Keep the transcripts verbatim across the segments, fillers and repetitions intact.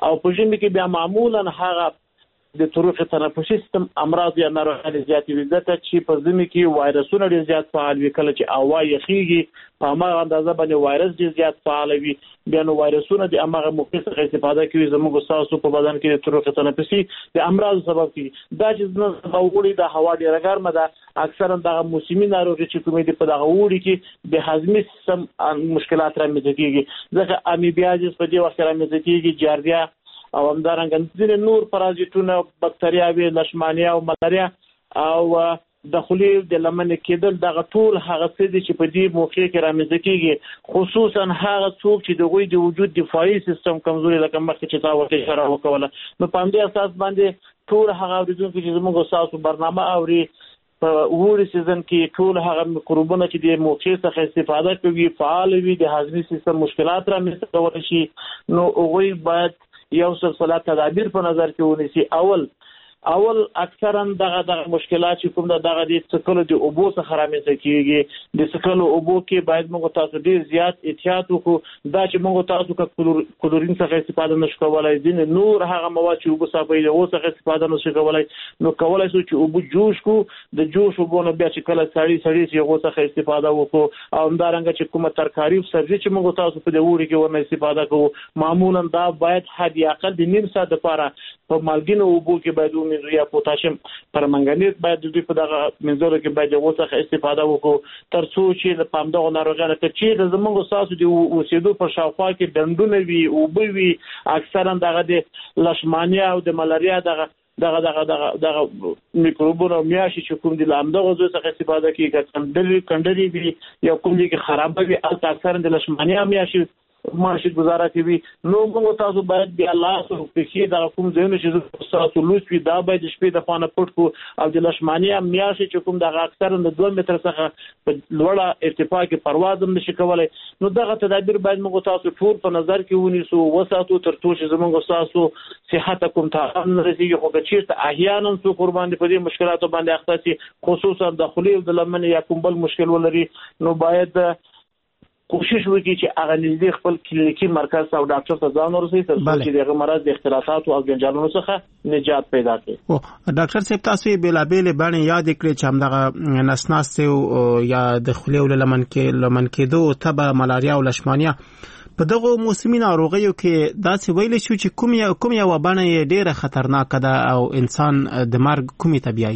او په ژمي کې بیا معمولا هغه د طرق تنفسي سیستم امراض یا ناروغۍ زیاتې وي ځکه چې په ژمي کې وایرسونه ډېر زیات فعال وي کله چې هوا یخیږي په هماغه اندازه باندې وایرس ډېر زیات فعال وي بیا نو وایرسونه د هماغه موقع څخه استفاده کوي زموږ ستاسو په بدن کې د طرق تنفسي د امراض سبب کیږي دا چې زموږ وګړي د هوا ډېره ګرمه ده اکثرا دغه موسمي ناروغي چې کومې دي په دغه وړي کې د هضمي سیستم مشکلات رامنځته کیږي ځکه امیبیازیس په دې وخت رامنځته کیږي جاردیا او همدارنګه ځینې نور پرازیتونه بکتریاوي لشمانیا او ملاریا او د خولې د لمنې کېدل دغه ټول هغه څه دي چې په دې موقع کې رامنځته کیږي خصوصا هغه څوک چې د غوي د وجود دفاعي سیستم کمزوري لکه مخکې چې تا ورته اشاره وکوله نو په همدې اساس باندې ټول هغه اوریدونکو چې زموږ تاسو برنامه اوري په وړي سیزن کې ټول هغه میکروبونه چې د موقع څخه استفاده کوي فعال وي د هضمي سیستم مشکلات رامنځته کول شي نو غوي باید یو سلسله تدابیر په نظر کې ونیسي اول اول اکثرا دغه دغه مشکلات چې کوم دغه د سکلو د اوبو څخه رامنځته کیږي د سکلو اوبو کې باید موږ تاسو ډیر زیات احتیاط وکړو دا چې موږ تاسو کا کلورین څخه استفاده نشو کولای دي نور هغه مواد چې اوبو صافي د اوبو څخه استفاده نشو کولای نو کولای شو چې اوبو جوش کو د جوش اوبو نه بیا چې کله سړی سړی چې اوبو څخه استفاده وکړو او همدارنګه چې کومه ترکاری او سبزی چې موږ تاسو په دې وړي کې ورنه استفاده کوو معمولا دا باید حد اقل د نیم ساعت لپاره په مالګینو اوبو کې باید یا پوتاشیم پرمنګنیز باید د دې په دغه منځلو کې باید د غوڅه استفاده وکړو تر څو چې د پامدغه ناروغانو ته چې زموږ ساسو د اوسېدو په شاوخوا کې ډنډونه وي او به وي اکثرا دغه د لشمانیا او د ملاریا دغه دغه دغه دغه دغه میکروبونه میاشي چې کوم دي لامدغه غوڅه څخه استفاده کوي کندري کندري وي یا کوم دي کې خراب وي اکثرا د لشمانیا میاشي ماشي گزاره کوي نو موږ تاسو باید بیا الله سره په دا کوم ځایونه چې تاسو لوڅوي دا باید شپې د خانه پټ کو او د لشمانیا میاشي چې کوم دغه اکثر د دوه متر څخه په لوړه ارتفاع کې پرواز هم نشي کولای نو دغه تدابیر باید موږ تاسو ټول په نظر کې ونیسو وساتو تر څو چې زموږ تاسو صحت کوم ته هم رسیږي خو که چیرته احیانا څو قربان دي په دې مشکلاتو باندې اخته سي خصوصا د خولې او د لمنې یا کوم بل مشکل ولري نو باید کوشش وکړي چې هغه نږدې خپل کلینیکي مرکز او ډاکټر ته ځان ورسوي تر څو چې دغه مرض د اختلافات او جنجالونو څخه نجات پیدا کړي. او ډاکټر صاحب تاسو بلابل باندې یاد کړئ چې همدغه نسناست یا د خولې او لمن کې لمن کې دوه تبه ملاریا او لشمانیا په دغه موسمي ناروغیو کې دا څه ویل شو چې کوم یا کوم یو باندې ډیره خطرناک ده او انسان د مرګ کومي طبيعي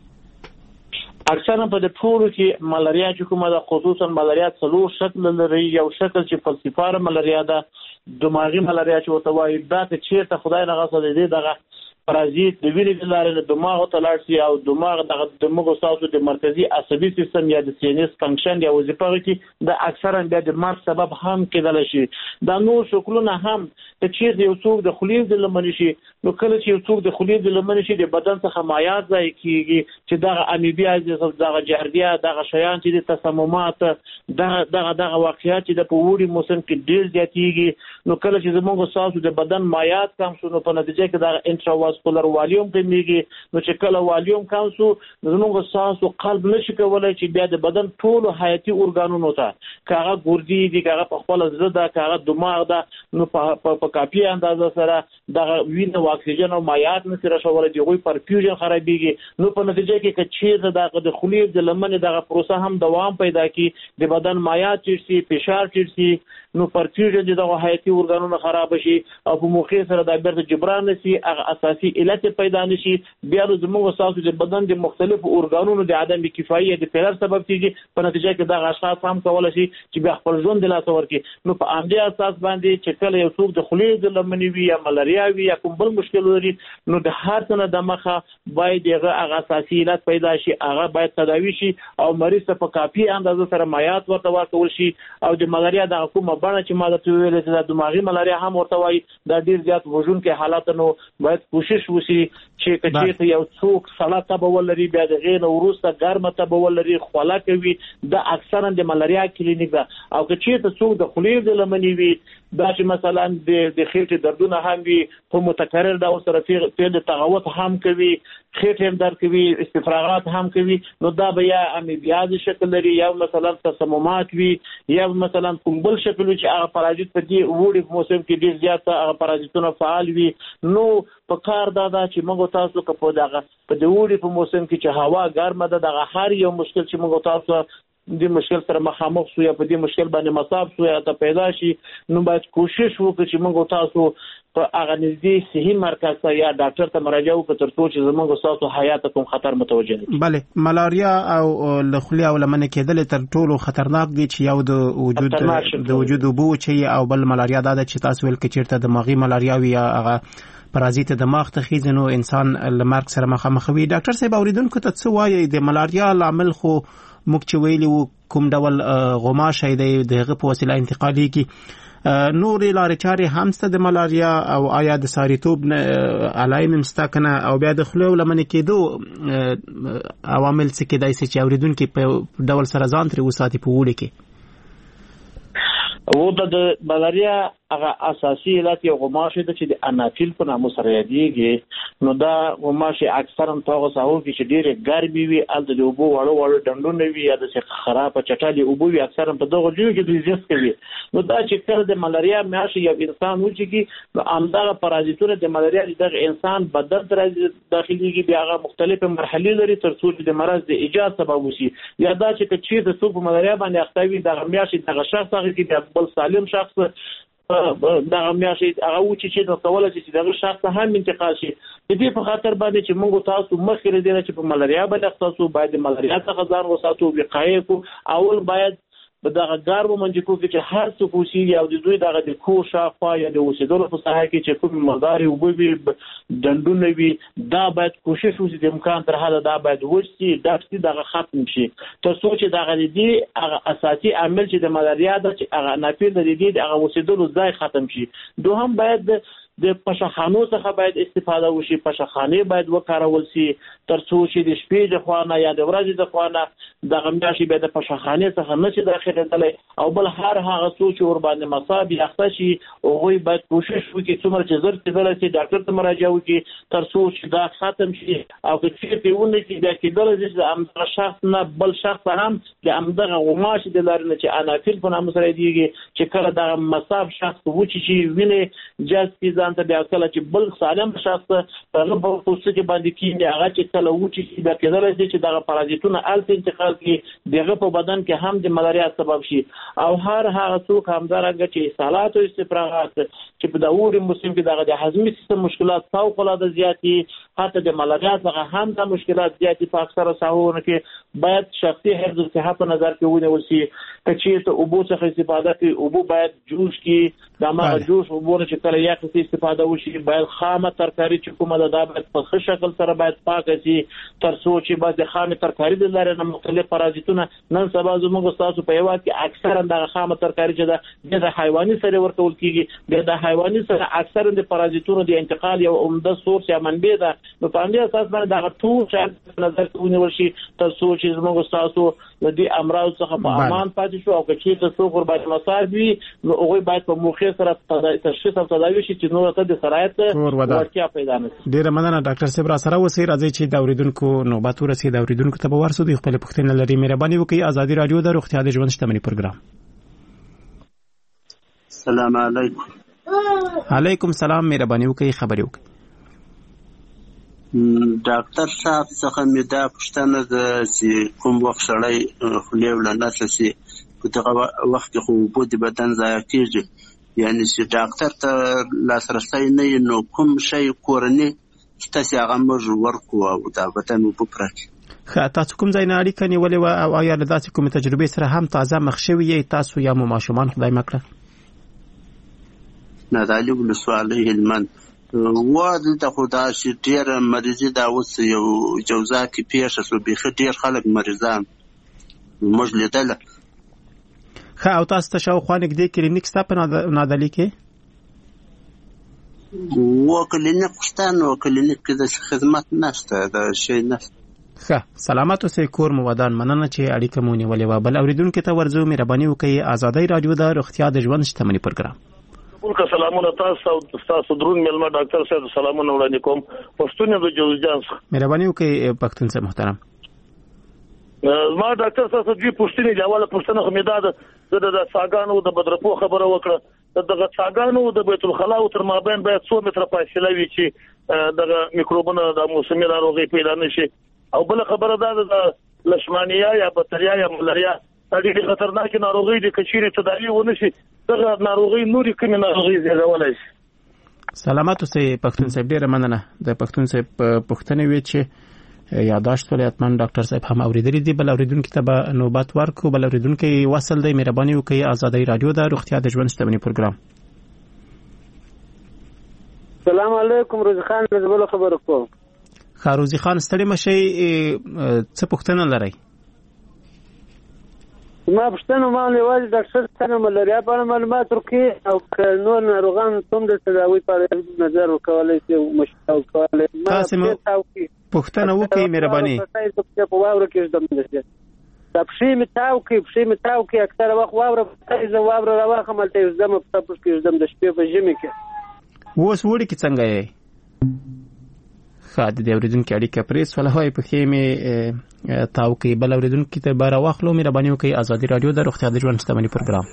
اکثرا په د ټولو کې ملاریا چې کومه ده خصوصا ملاریا څلور شکل لري یو شکل چې فلسفاره ملاریا ده دماغي ملاریا چې وته وایي دا چې چیرته خدای نه غوښته دي دغه پرازیت د وینې د لارې د دماغ ته لاړ شي او دماغ د دماغ تاسو د مرکزی عصبي سیستم یا د سینس فنکشن یا وظیفه کې د اکثرا بیا د مرګ سبب هم کېدل شي دا نو شکلونه هم چې چیرته یو څوک د خولې د لمن شي نو کله چې یو څوک د خولې د لمن شي د بدن څخه مایعات ځای کیږي چې دغه امیبیازیس دغه جاردیا دغه شیان چې د تسممات دغه دغه دغه واقعیت چې د پوری موسم کې ډیر زیاتېږي نو کله چې زموږ تاسو د بدن مایعات کم شو نو په نتیجه کې د انټراواس کولر والیوم کمیږي نو چې کله والیوم کم شو زموږ ساسو قلب نشي کولای چې بیا د بدن ټول حیاتي ارګانونو ته کاغه ګردی دي کاغه په خپل زړه ده کاغه دماغ ده نو په کافي اندازه سره د وینې او اکسیجن او مایعات نشي رسولای دی غوي پرفیوژن خرابېږي نو په نتیجه کې کچې د د خولې د لمنې دغه پروسه هم دوام پیدا کی د بدن مایعات چیرسي فشار چیرسي نو پرفیوژن دغه حیاتي ارګانونو خراب شي او په موخه سره د بیرته جبران نشي هغه اساسي علت پیدا نشي بیا زموږ تاسو د بدن د مختلفو ارګانونو د عدم کفایت د فلر سبب کیږي په نتیجه کې دا اشخاص هم کولای شي چې بیا خپل ژوند د لاسه ورکړي نو په امدي اساس باندې چې کله یو څوک د خولې د لمنې وي یا ملاریا وي یا کوم بل مشکل لري نو د هر څه نه د مخه باید هغه اساسي علت پیدا شي هغه باید تداوي شي او مریض ته په کافي اندازه سره مایعات ورته ورکول شي او د ملاریا د کومه بڼه چې ما د ویل چې د دماغي ملاریا هم ورته وایي دا ډیر زیات وژونکي حالات نو باید کوشش وشي چې کچې یو څوک سړه تبه ولري بیا د غین وروسته ګرمه تبه ولري خوله کوي د اکثرا د ملاریا کلینیک ده او کچې ته څوک د خولې د لمنې وي دا چې مثلا د د خېټې دردونه هم وي په متکرر ډول سره فعل تغوط هم کوي، خېټه هم درد کوي، استفراغات هم کوي، نو دا به یا امیبیاز شکل لري یا مثلا تسممات وي یا مثلا کوم بل شکل چې هغه پرازیت په دې وړي په موسم کې ډیر زیات هغه پرازیتونه فعال وي. نو په کار دا دا چې موږ تاسو که په دغه په دې وړي په موسم کې چې هوا ګرمه ده دغه هر یو مشکل چې موږ تاسو د مشکل سره مخامخ شو یا په دې مشکل باندې مصاب شو یا ته پیدا شي، نو باید کوشش وکړو چې موږ تاسو په هغه نږدې صحي مرکز ته یا ډاکټر ته مراجعه وکړو تر څو چې زموږ تاسو حیات کوم خطر متوجه نشي. بله، ملاریا او له خولې او لمنې کېدل تر ټولو خطرناک دي چې یو د وجود د وجود اوبو چې او بل ملاریا دا چې تاسو ویل کې چیرته دماغي ملاریا وي یا هغه پرازیت دماغ ته خیزي نو انسان لمرګ سره مخامخ وي. ډاکټر صاحب اوریدونکو ته څه وایي د ملاریا لامل خو موږ چې ویلي وو کوم ډول غوماشه دی دغه په وسیله انتقالي کی نورې لارې چارې هم ست د ملاریا او آیا د ساریتوب علایم مستا کنه او بیا د خلو لمنې کېدو عوامل څه کېدای شي چې اوریدونکو په ډول سره ځان تر وساتي په وړي کې و د ملاریا هغه اساسي علت یو غوماشه ده چې د انافیل په نامه سره یادېږي. نو دا غوماشه اکثرا تاسو ساو کې چې ډېر ګرمي وي ال د اوبو وړو وړو ډنډونه وي یا د څه خراب چټالي اوبو وي اکثرا په دغه ځای کې د زیات کوي. نو دا چې کله د ملاریا میاشي یو انسان و چې نو امدغه پرازیتونه د ملاریا د انسان بدن تر داخليږي بیا هغه مختلفه مرحلې لري تر څو د مرض د ایجاد سبب وشي. یا دا چې چې د سوپ ملاریا باندې اختوي د میاشي د شخص هغه کې بل سالم شخص دا میاشي هغه و چې د کولای چې دغه شخص هم انتقال شي. د دې په خاطر باندې چې موږ تاسو مخکې دې چې په ملاریا باندې تاسو باید ملاریا څخه ځان وساتو، وقایه کو. اول باید په دغه ګارو منځکو کې چې هر څه کوشي یا د دوی دغه د کو شافه یا د اوسېدلو په ساحه کې چې کوم مقدار وبوي دندونه وي دا باید کوشش وشي د امکان تر حده دا باید وشي دا چې دغه ختم شي تر څو چې دغه دې هغه اساسي عامل چې د ملاریا د هغه ناپیر د دې هغه اوسېدلو ځای ختم شي. دوهم باید د پشخانو څخه باید استفاده وشي، پشخانه باید وکارول شي تر څو چې د شپې د خوانه یا د ورځې د خوانه د غمیاشي به د پشخانه څخه نشي داخله تللی او بل هر هغه څه چې ور باندې مصاب یخته شي او غوي باید کوشش وکړي څومره چې زر تدل شي ډاکټر ته مراجعه وکړي تر څو چې دا ختم شي او چې پیونه چې دا کېدل چې امدغه شخص نه بل شخص هم د امدغه غماش د لارنه چې انافیل په نامه سره دیږي چې کله دا مصاب شخص وچی چې ویني جذب ته بیا کله چې بل سالم شخص هغه په پوسټ کې باندې کیږي هغه چې کله وچی چې دا کېدل چې دا پرازیتونه الته انتقال کی دغه په بدن کې هم د ملاریا سبب شي او هر هغه څوک همدارنګه چې سالات او استفراغات چې په داوري موسم کې دغه د هضمي سیستم مشکلات فوق العاده زیاتی حتی د ملاریا څخه هم د مشکلات زیاتی په اکثره ساحوونو کې باید شخصي حفظ الصحه په نظر کې ونیول شي. چې ته اوبو څخه استفاده کوي اوبو باید جوش کې دا ما جوش اوبو چې کله یا څه استفاده وشي باید خامه ترکاری چې کومه ده باید په ښه شکل سره باید پاک شي تر څو چې باید خامه ترکاری د لارې نه مختلف پرازیتونه نن سبا زموږ تاسو په یوه کې اکثرا د خامه ترکاری چې ده د حیواني سره ورکول کیږي د حیواني سره اکثرا د پرازیتونو د انتقال یو عمده سورس یا منبع ده. نو په همدې اساس باندې دا ټول شی نظر کې ونیول شي تر څو چې زموږ تاسو د دې امراض څخه په امان پاتې شو او چې تاسو قرباني مصاب وي نو هغه باید په موخه سره تشخیص او تداوی شي چې نو ته د سرایت ورکیا پیدا نشي. ډیره مننه ډاکټر صاحب را سره وسی راځي چې د اوریدونکو نوبت ورسي د اوریدونکو ته به ورسو د خپل پښتنه لري مهرباني وکړئ. ازادي رادیو د روغتیا د ژوند شتمنۍ پروګرام. السلام علیکم. علیکم السلام. مهرباني وکړئ خبري وکړئ. ډاکټر صاحب څخه مې دا پوښتنه ده چې کوم وخت سړی خولې وړاندې شي په دغه وخت کې خو اوبه د بدن ضایع کېږي یعنی چې ډاکټر ته لاسرسی نه نو کوم شی کورني ستاسو هغه موږ ورکو او دا بدن اوبه پراکي تاسو کوم ځای نه اړیکه نیولې وه او آیا له داسې کومې تجربې سره هم تازه مخ شوي یې تاسو یا مو ماشومان خدای مکړه؟ نادعلي ولسوالۍ هلمند و دلته خو داسې ډېره مریضي دا اوس یو جوزا کې پیښه شوه بیخي ډېر خلک مریضان موږ لیدله. ښه او تاسو ته شاوخوا نږدې کلینیک شته په نادعلي کې؟ و کلینیک شته نو کلینیک کې داسې خدمت نشته دا شی نشته. ښه سلامت اوسئ کور مو ودان. مننه چې اړیکه مو نیولې وه. بل اورېدونکي ته ورځو مهرباني وکړئ. ازادۍ راډیو د روغتیا د ژوند شتمنۍ پروګرام. ټول کا سلامونه تاسو تاسو درون ملما ډاکټر صاحب سلامونه وړاندې کوم پښتون د جوزجان مهرباني وکړئ پښتون صاحب محترم ما ډاکټر صاحب دې پښتني ډول پښتنه خمیداد د د ساګانو د بدرپو خبره وکړه دغه ساګانو د بیت الخلا او تر مابین باید څو متره فاصله وي چې دغه میکروبونه د موسمي ناروغي پیدا نشي او بل خبره ده د لشمانیا یا بکتریا یا ملاریا ډېر خطرناک ناروغي د کچيري تداوی ونشي دغه ناروغي نوري کومه ناروغي زیږولای شي سلامات اوسئ پښتون صاحب ډېر مننه د پښتون صاحب پښتنې وی چې یاداشت ولې اتمن ډاکټر صاحب هم اوریدلې دي بل اوریدونکو ته به نوبت ورکو بل اوریدونکو وصل دی مهرباني وکړئ آزادۍ رادیو د روغتیا د ژوند شتمنۍ پروګرام السلام علیکم روزي خان زبل خبر کوم خاروزي خان ستړي مشي څه پوښتنه لرئ ما پښتنه ما لوي ډاکټر څنګه ملاریا په معلومات ورکړي او نور ناروغان کوم د تداوی په نظر ورکولای شي مشکل کولای تاسو پښتنه وکړئ مهرباني په واوره کې زده مده دا پښې می تاو کې پښې می تاو کې اکثر وخت واوره په ځای واوره راوخه ملته زده په تاسو کې زده د شپې په ژمي کې ووس وړي کې څنګه یې خاط د اوریدونکو اړیکه پریس ولهوي په خېمه تاو کې بل اوریدونکو ته بار واخلو مهرباني وکړئ آزادۍ رادیو د روغتیا د ژوند شتمنۍ پروګرام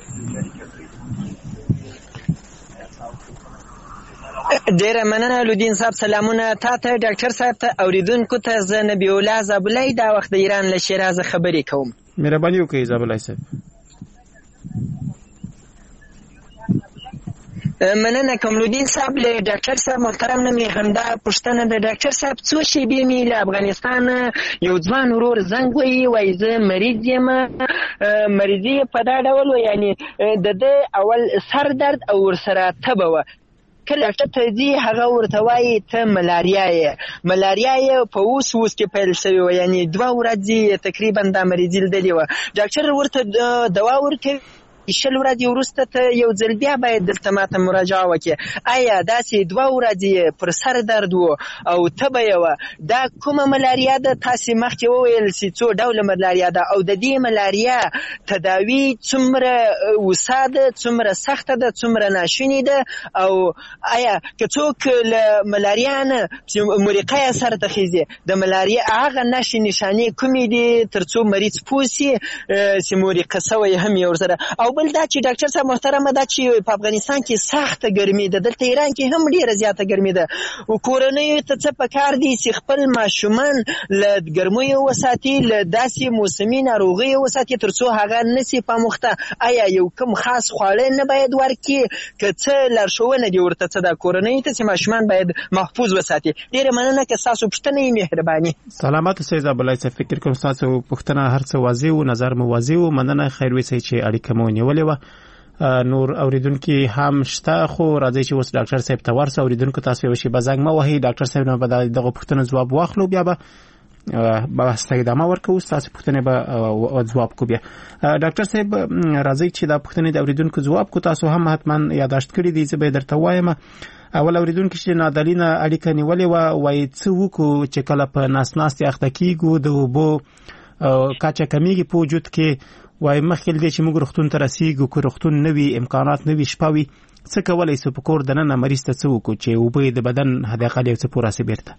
ډیره مننه لودین صاحب سلامونه تاسو ډاکټر صاحب ته اوریدونکو ته ز نبی الله زابلای دا وخت د ایران له شیراز خبرې کوم مهرباني وکړئ زابلای صاحب مننه کوم لودین صاحب له ډاکټر صاحب محترم نه می همدا پښتنه د ډاکټر صاحب څو شی به می له افغانستان یو ځوان ورور زنګ وی وای زه مریض یم مریضي په دا ډول یعنی د د اول سر درد او ورسره تبه و کله ته دې هغه ورته وایي ته ملاریا یې ملاریا یې په اوس اوس کې پیل شوی و یعنی دوه ورځې تقریبا دا مریضي لیدلې وه ډاکټر ورته دوا ورکوي شل ورځې وروسته ته یو ځل بیا باید دلته ماته مراجعه وکړي آیا داسې دوه ورځې پر سر درد و او تبه یې وه دا کومه ملاریا ده تاسې مخکې وویل چې څو ډوله ملاریا ده او د دې ملاریا تداوی څومره وسا ده څومره سخته ده څومره ناشونې ده او آیا که څوک له ملاریا نه چې مریقه یې سر ته خیزي د ملاریا هغه نښې نښانې کومې دي تر څو مریض پوه سي چې مریقه سوی هم یې ورسره او بل دا چې ډاکټر صاحب محترمه دا چې په افغانستان کې سخته ګرمي ده دلته ایران کې هم ډیره زیاته ګرمي ده او کورنیو ته څه پکار دي چې خپل ماشومان له ګرمیو وساتي له داسې موسمي ناروغیو وساتي تر څو هغه نسي پاموخته آیا یو کوم خاص خواړه نه باید ورکړي که څه لارښوونه دي ورته څه ده کورنیو ته چې ماشومان باید محفوظ وساتي ډیره مننه که ستاسو پوښتنه یې مهرباني سلامات اوسئ زابلای صاحب فکر کوم ستاسو پوښتنه هر څه واضح و نظر مو واضح و مننه خیر وسئ چې اړیکه مو ولې و نور اوریدونکو هم شته خو راځي چې اوس ډاکټر صاحب ته ورسو اوریدونکو تاسو وشي بزنګ ما وهي ډاکټر صاحب نه به دغه پوښتنه جواب واخلو بیا به بحث ته ادامه ورکوو تاسو پوښتنه به جواب کو بیا ډاکټر صاحب راځي چې دا پوښتنه د اوریدونکو جواب کو تاسو هم حتما یاداشت کړی دي چې به درته وایم اول اوریدونکو چې نادلینه اړیکه نیولې و وای څه وکړو چې کله په ناس ناستي اخته کیږو د وبو کاچا کمیږي په وجود کې وای مخکې دې چې موږ روغتون ته رسیږو که روغتون نوي امکانات نوي شپه وي څه کولی سو په کور دننه مریض ته څه وکړو چې اوبه د بدن حداقل یو څه پوره سي بیرته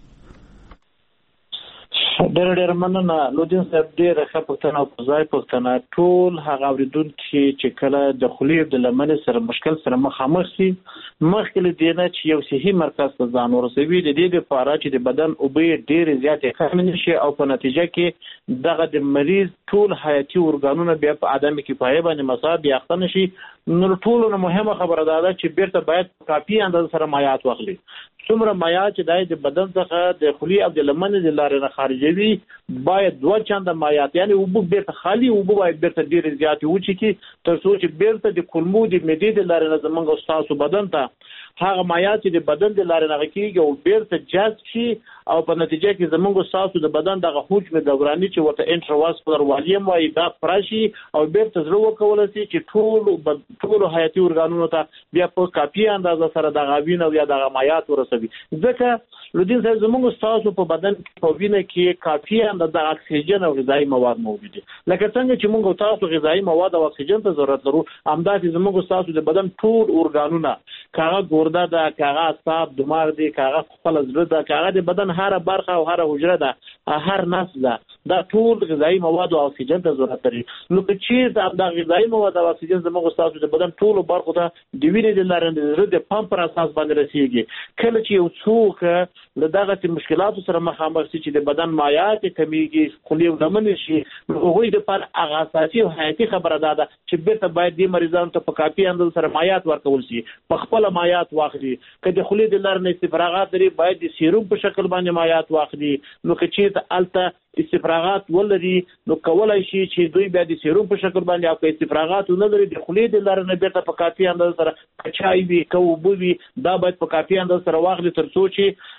ډېر ډېر مننه لودین صاحب ډېر ښه پوښتنه او ځای پوښتنه ټول هغه اوریدونکي چې کله د خولې د لمنې سره مشکل سره مخامخ شي مخکې له دې نه چې یو صحي مرکز ته ځان ورسوي د دې لپاره چې د بدن اوبه ډېرې زیاتې کمې نشي او په نتیجه کې دغه د مریض ټول حیاتي ارګانونه بیا په عدم کفایه باندې مصاب یاخته نشي نو ټولو نه مهمه خبره ده چې بیرته باید کافي اندازه سره مایعات واخلي څومره مایعات چې د بدن څخه د خولې او د لمنې د لارې نه خارجوي باید دوه چنده مایعات یعنی اوبه بیرته خالي اوبه باید بیرته ډېرې زیاتې وڅښي تر څو چې بیرته د کولمو د معدې د لارې نه زموږ او ستاسو بدن ته هغه مایعات چې د بدن د لارې نه کېږي او بیرته جذب شي او په نتیجه کې زموږ او ستاسو د بدن دغه حجم دوراني چې ورته انټرواسکولر والیم وایي دا پراشي او بیرته زړه وکولی شي چې ټول ټولو حیاتي ارګانونو ته بیا په کافي اندازه سره دغه وینه او یا دغه مایعات ورسوي ځکه لودین صاحب زموږ تاسو په بدن کې په وینه کې کافي اندازه اکسیجن او غذایی مواد موجود دي. لکه څنګه چې موږ تاسو غذایی مواد او اکسیجن ته ضرورت لرو، همداسې زموږ تاسو د بدن ټول ارګانونه، کاغه ګورده ده، کاغه اعصاب، دماغ دي، کاغه خپل زړه ده، کاغه د بدن هر برخه او هر حجره ده، هر نس ده، دا ټول غذایی مواد او اکسیجن ته ضرورت لري. نو که چیرې دا غذایی مواد او اکسیجن زموږ تاسو د بدن ټول برخو ته د وینې د لارې د زړه د پمپ پر اساس باندې رسیږي. کله چې یو څوک له دغه مشکلاتو سره مخامخ شي چې د بدن مایعات کمیږي، خولې ولمن شي، نو هغوی د پر هغه اساسي او حیاتي خبره ده چې بیرته باید دې مریضانو ته په کافي اندازه سره مایعات ورکول شي، په خپل مایعات واخلي. که د خولې د لارې نه استفراغات لري باید د سیروم په شکل باندې مایعات واخلي. نو که چیرته الته استفراغات ولري نو کولای شي چې دوی بیا د سیروم په شکل باندې، او که استفراغات نه لري د خولې د لارې نه بیرته په کافي اندازه سره کچای وي، که اوبه وي، دا باید په کافي اندازه سره واخلي تر څو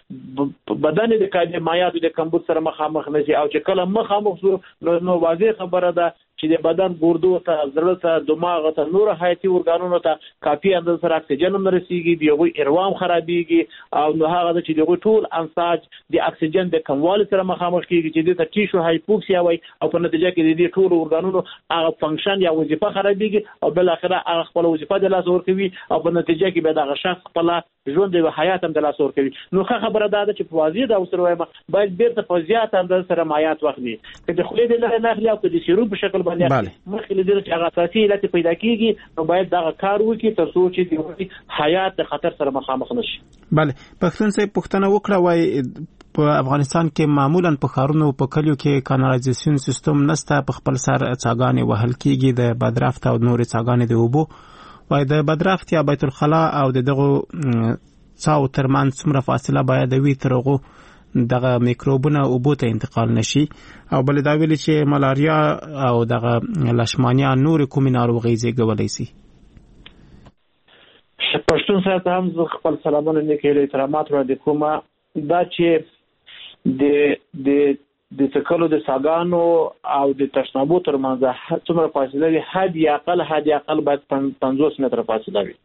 چې بدن د کاږي مایعاتو د کمبود سره مخامخ نه شي. او چې کله مخامخ شو نو واضح خبره ده چې د بدن ګردو ته، زړه ته، دماغ ته، نور حیاتي ارګانونو ته کافي اندازه سره اکسیجن هم رسیږي، د هغوی اروام خرابېږي، او نو هغه ده چې د هغوی ټول انساج د اکسیجن د کموالي سره مخامخ کېږي چې دې ته ټیشو هایپوکسیا وایي، او په نتیجه کې د دې ټولو ارګانونو هغه فنکشن یا وظیفه خرابېږي، او بالاخره هغه خپله وظیفه د لاسه ورکوي، او په نتیجه کې بیا دغه شخص خپله ژوند او حیات هم د لاسه ورکوي. نو ښه خبره دا ده چې په واضح ډول سره وایم باید بیرته په زیاته اندازه سره مایعات واخلي، که د خولې د لارې نه اخلي او که د سیروم په شکل باندې اخلي، مخکې له دې چې هغه اساسي علت پیدا کېږي نو باید دغه کار وکړي تر څو چې د حیات د خطر سره مخامخ نه شي. بله، پښتون صاحب پوښتنه وکړه، وایي په افغانستان کې معمولا په ښارونو په کلیو کې کانالایزیشن سیستم نشته، په خپل سر څاګانې وهل کېږي، د بدرفت او نورې څاګانې د اوبو. وایي د بدرفت یا بیت الخلا او د دغو څاو ترمنځ څومره فاصله باید وي تر هغو دغه میکروبونه اوبو ته انتقال نشي. او بل دا ویلي چې ملاریا او دغه لشمانیا نور کومې ناروغۍ زیږولی شي. پښتون صاحب ته هم زه خپل سلامونه نیکې احترامات وړاندې کوم. دا چې د د د څکلو د څاګانو او د تشنابو ترمنځ څومره فاصله وي، حد یا اقل حد یا اقل باید پنځوس متره فاصله وي.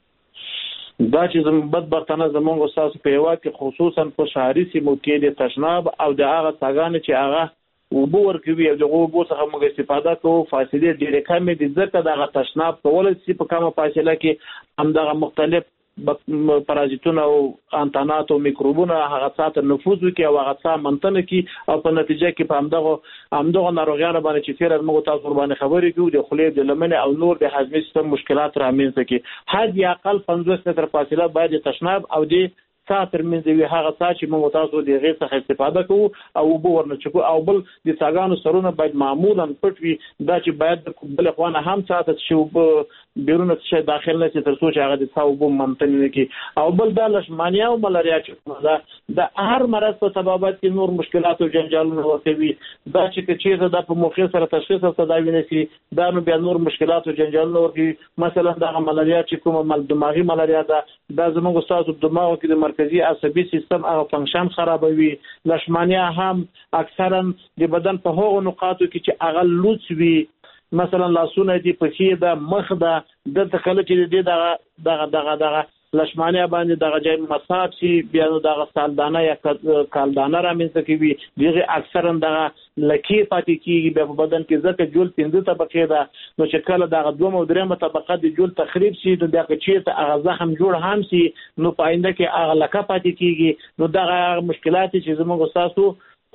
دا چې زموږ بدبختانه زموږ ستاسو په هېواد کې خصوصا په ښاري سیمو کې د تشناب او د هغه څاګانې چې هغه اوبه ورکوي او دغه اوبو څخه موږ استفاده کوو فاصلې ډېرې کمې دي، ځکه دغه تشناب کولی شي په کمه فاصله کې همدغه مختلف پرازیتونه او انتانات او میکروبونه هغه څا ته نفوذ وکړي او هغه څا منتنه کړي، او په نتیجه کې په همدغه همدغه ناروغیانو باندې چې تېره موږ تاسو ورباندې خبرې کوو د خولې د لمنې او نور د هضمي سیستم مشکلات رامنځته کړي. حد یا اقل پنځوس متره فاصله باید د تشناب او د څا ترمنځ وي، هغه څا چې موږ تاسو د هغې څخه استفاده کوو او اوبه ورنه چکو. او بل د څاګانو سرونه باید معمولا پټ وي، دا چې باید د بلې خوا نه هم څا ته چې اوبه بیرونه څه داخل نه شي تر څو چې هغه د څا اوبه منتنې نه کړي. او بل دا لشمانیا او ملاریا چې ده د هر مرض په سببات کې نور مشکلات او جنجالونه ورکوي. دا چې که چېرته دا په موقع سره تشخیص او تداوي نه شي دا نو بیا نور مشکلات او جنجالونه ورکوي. مثلا دغه ملاریا چې کومه دماغي ملاریا ده، دا زموږ ستاسو دماغو کې د مرکزي عصبي سیستم هغه فنکشن خرابوي. لشمانیا هم اکثرا د بدن په هغو نقاطو کې چې هغه لوڅ وي، مثلا لاسونه دي، پښې ده، مخ ده، دلته کله چې دې دغه دغه دغه دغه لشمانیا باندې دغه ځای مصاب شي بیا نو دغه سالدانه یا کالدانه رامنځته کوي، دغه اکثرا دغه لکې پاتې کېږي بیا په بدن کې، ځکه جول پنځه طبقې ده. نو چې کله دغه دوه او درېیمه طبقه د جول تخریب شي نو بیا که چېرته هغه زخم جوړ هم شي نو په آینده کې هغه لکه پاتې کېږي. نو دغه هغه مشکلات چې زموږ ستاسو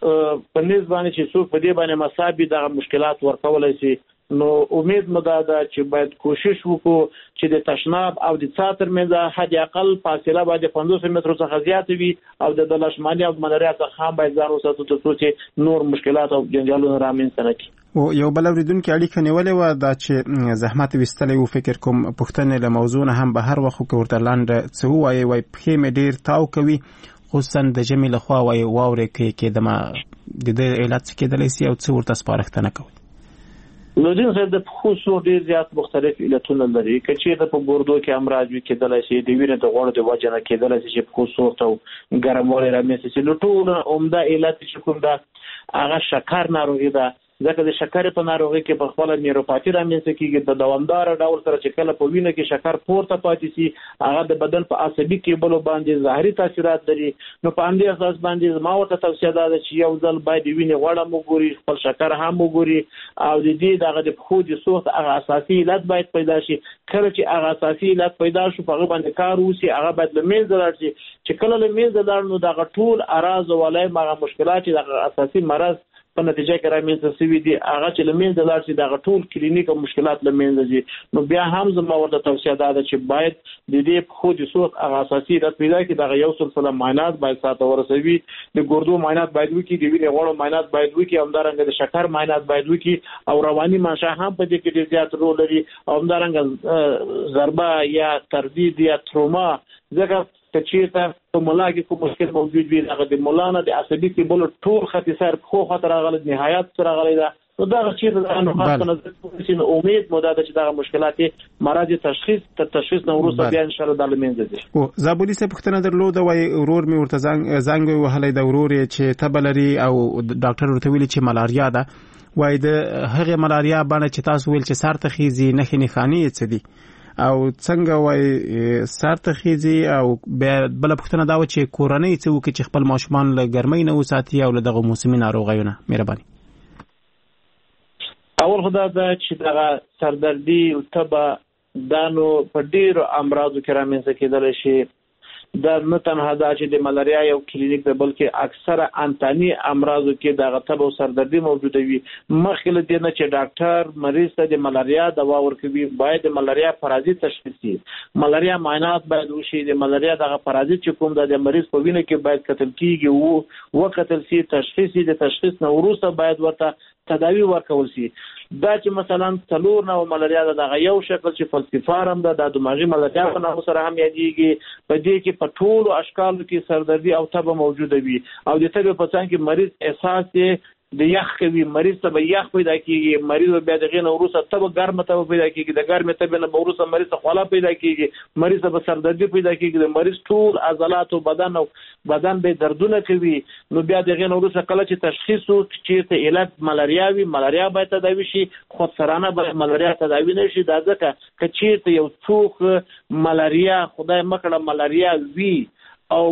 په نسبت باندې چې څوک په دې باندې مصاب وي دغه مشکلات ورکولی شي. نو امید مو دا ده چې باید کوشش وکړو چې د تشناب او د څا ترمنځ حد اقل فاصله باید پنځوس مترو څخه زیاته وي، او د لشمانیا او ملاریا څخه هم باید ځان وساتو تر څو چې نور مشکلات او جنجالونه رامنځته نه کړي. او یو بل اوریدونکي اړیکه نیولې وه دا چې زحمت ویستلی و، فکر کوم پوښتنې له موضوع نه هم بهر وخت که ورته لنډه څه ووایي، وایي پښې مې ډېر تاو کوي خصوصا د ژمي لخوا، وایي واورې کې کېدمه د دې علت څه کېدلی شي او څه ورته سپارښتنه کوي. نورین صاحب د پښو سور ډېر زیات مختلف علتونه لري، که چېرته په ګردو کې امراض وي کېدلی شي، د وینې د غوړو د وجې نه کېدلی شي چې پښو سور ته ګرموالی رامنځته شي. نو ټول عمده علت چې کوم ده هغه شکر ناروغي ده، ځکه د شکر په ناروغي کې په خپل نیوروپاتي رامنځته کیږي د دوامدار ډول سره چې کله په وینه کې شکر پورته پاتې شي هغه د بدن په عصبي کیبلو باندې ظاهري تاثیرات لري. نو په همدې اساس باندې ما ورته توصیه ده چې یو ځل باید د وینې غوړه وګوري، خپل شکر هم وګوري او د دې دغه د پخو د سوخت هغه اساسي علت باید پیدا شي. کله چې هغه اساسي علت پیدا شو په هغه باندې کار وشي هغه باید له منځه لاړ شي. چې کله له منځه لاړ نو دغه ټول اراز ولای مغه مشکلات چې دغه اساسي مرض په نتیجه کې راځي چې وی دي هغه چې له منځه لاړ شي دغه ټول کلینیک او مشکلات له منځه ځي. نو بیا هم زما ورته توصیه ده چې باید د دې پخو د سوخت هغه اساسي علت پیدا کړي. دغه یو سلسله معاینات باید ساته ورسوي، د ګردو معاینات باید وکړي، د وینې غوړو معاینات باید وکړي، همدارنګه د شکر معاینات باید وکړي او رواني منشأ هم په دې کې ډېر زیات رول لري او همدارنګه ضربه یا تردید یا تروما ځکه چې چیرته په مولا کې کوم مشکل موجود وي هغه د مولا نه د عصبي کیبل ټول خط سر خو خطر غلط نهایت سره غلي ده. نو دا چې نو خاصه نظر چې امید مو ده چې دا مشکلات مرض تشخیص تر تشخیص نو وروسته بیا ان شاء الله د لمنځه ځي. او زابولي څه پوښتنه درلوده وای ورور می ورته زنګ زنګ وهلې د ورور چې تبلري او ډاکټر ورته ویل چې ملاریا ده. وای د هغه ملاریا باندې چې تاسو ویل چې سر تخیزي نه خني خاني څه دي او څنګه وای سر تخیزي او بل پښتنه دا و چې کورنۍ څه وکړي چې خپل ماشومان له ګرمۍ نه وساتي او له دغه موسمي ناروغیونه. مهرباني. اول خدای دا چې دغه سردردي او تبه دانو په ډیرو امراضو کې رامنځته کېدل شي. دا نه تنها دا چې د ملاریا یو کلینیک ده بلکې اکثره انتاني امراضو کې دغه تبه او سردردي موجوده وي. مخکې له دې نه چې ډاکټر مریض ته د ملاریا دوا ورکوي باید د ملاریا پرازیت تشخیص شي، ملاریا معاینات باید وشي، د ملاریا دغه پرازیت چې کوم د مریض په وینه کې باید کتل کیږي او وکتل شي، تشخیص د تشخیص نه وروسته باید ورته تداوی ورکول شي. دا چې مثلا څلور نو ملاریا دغه یو شکل چې فلسفارم ده د دماغي ملاریا په نامه سره هم یادېږي. په دې کې په ټولو اشکالو کې سردردي او تبه موجوده وي او د تبه په څنګ کې مریض احساس یې د یخ کوي، مریض ته به یخ پیدا کیږي، مریض بیا دغه نو وروسته تبه ګرمه تبه پیدا کیږي، د ګرمه تبه نه وروسته مریض ته خوله پیدا کیږي، مریض ته سردردي پیدا کیږي، د مریض ټول عضلات او بدن او بدن به دردونه کوي. نو بیا دغه نو وروسته کله چې تشخیص چې ته علت ملاریا وي ملاریا باید تداوی شي، خود سرانه به ملاریا تداوی نشي. دا ځکه چې چیرته یو څوک ملاریا خدای مکړه ملاریا وي او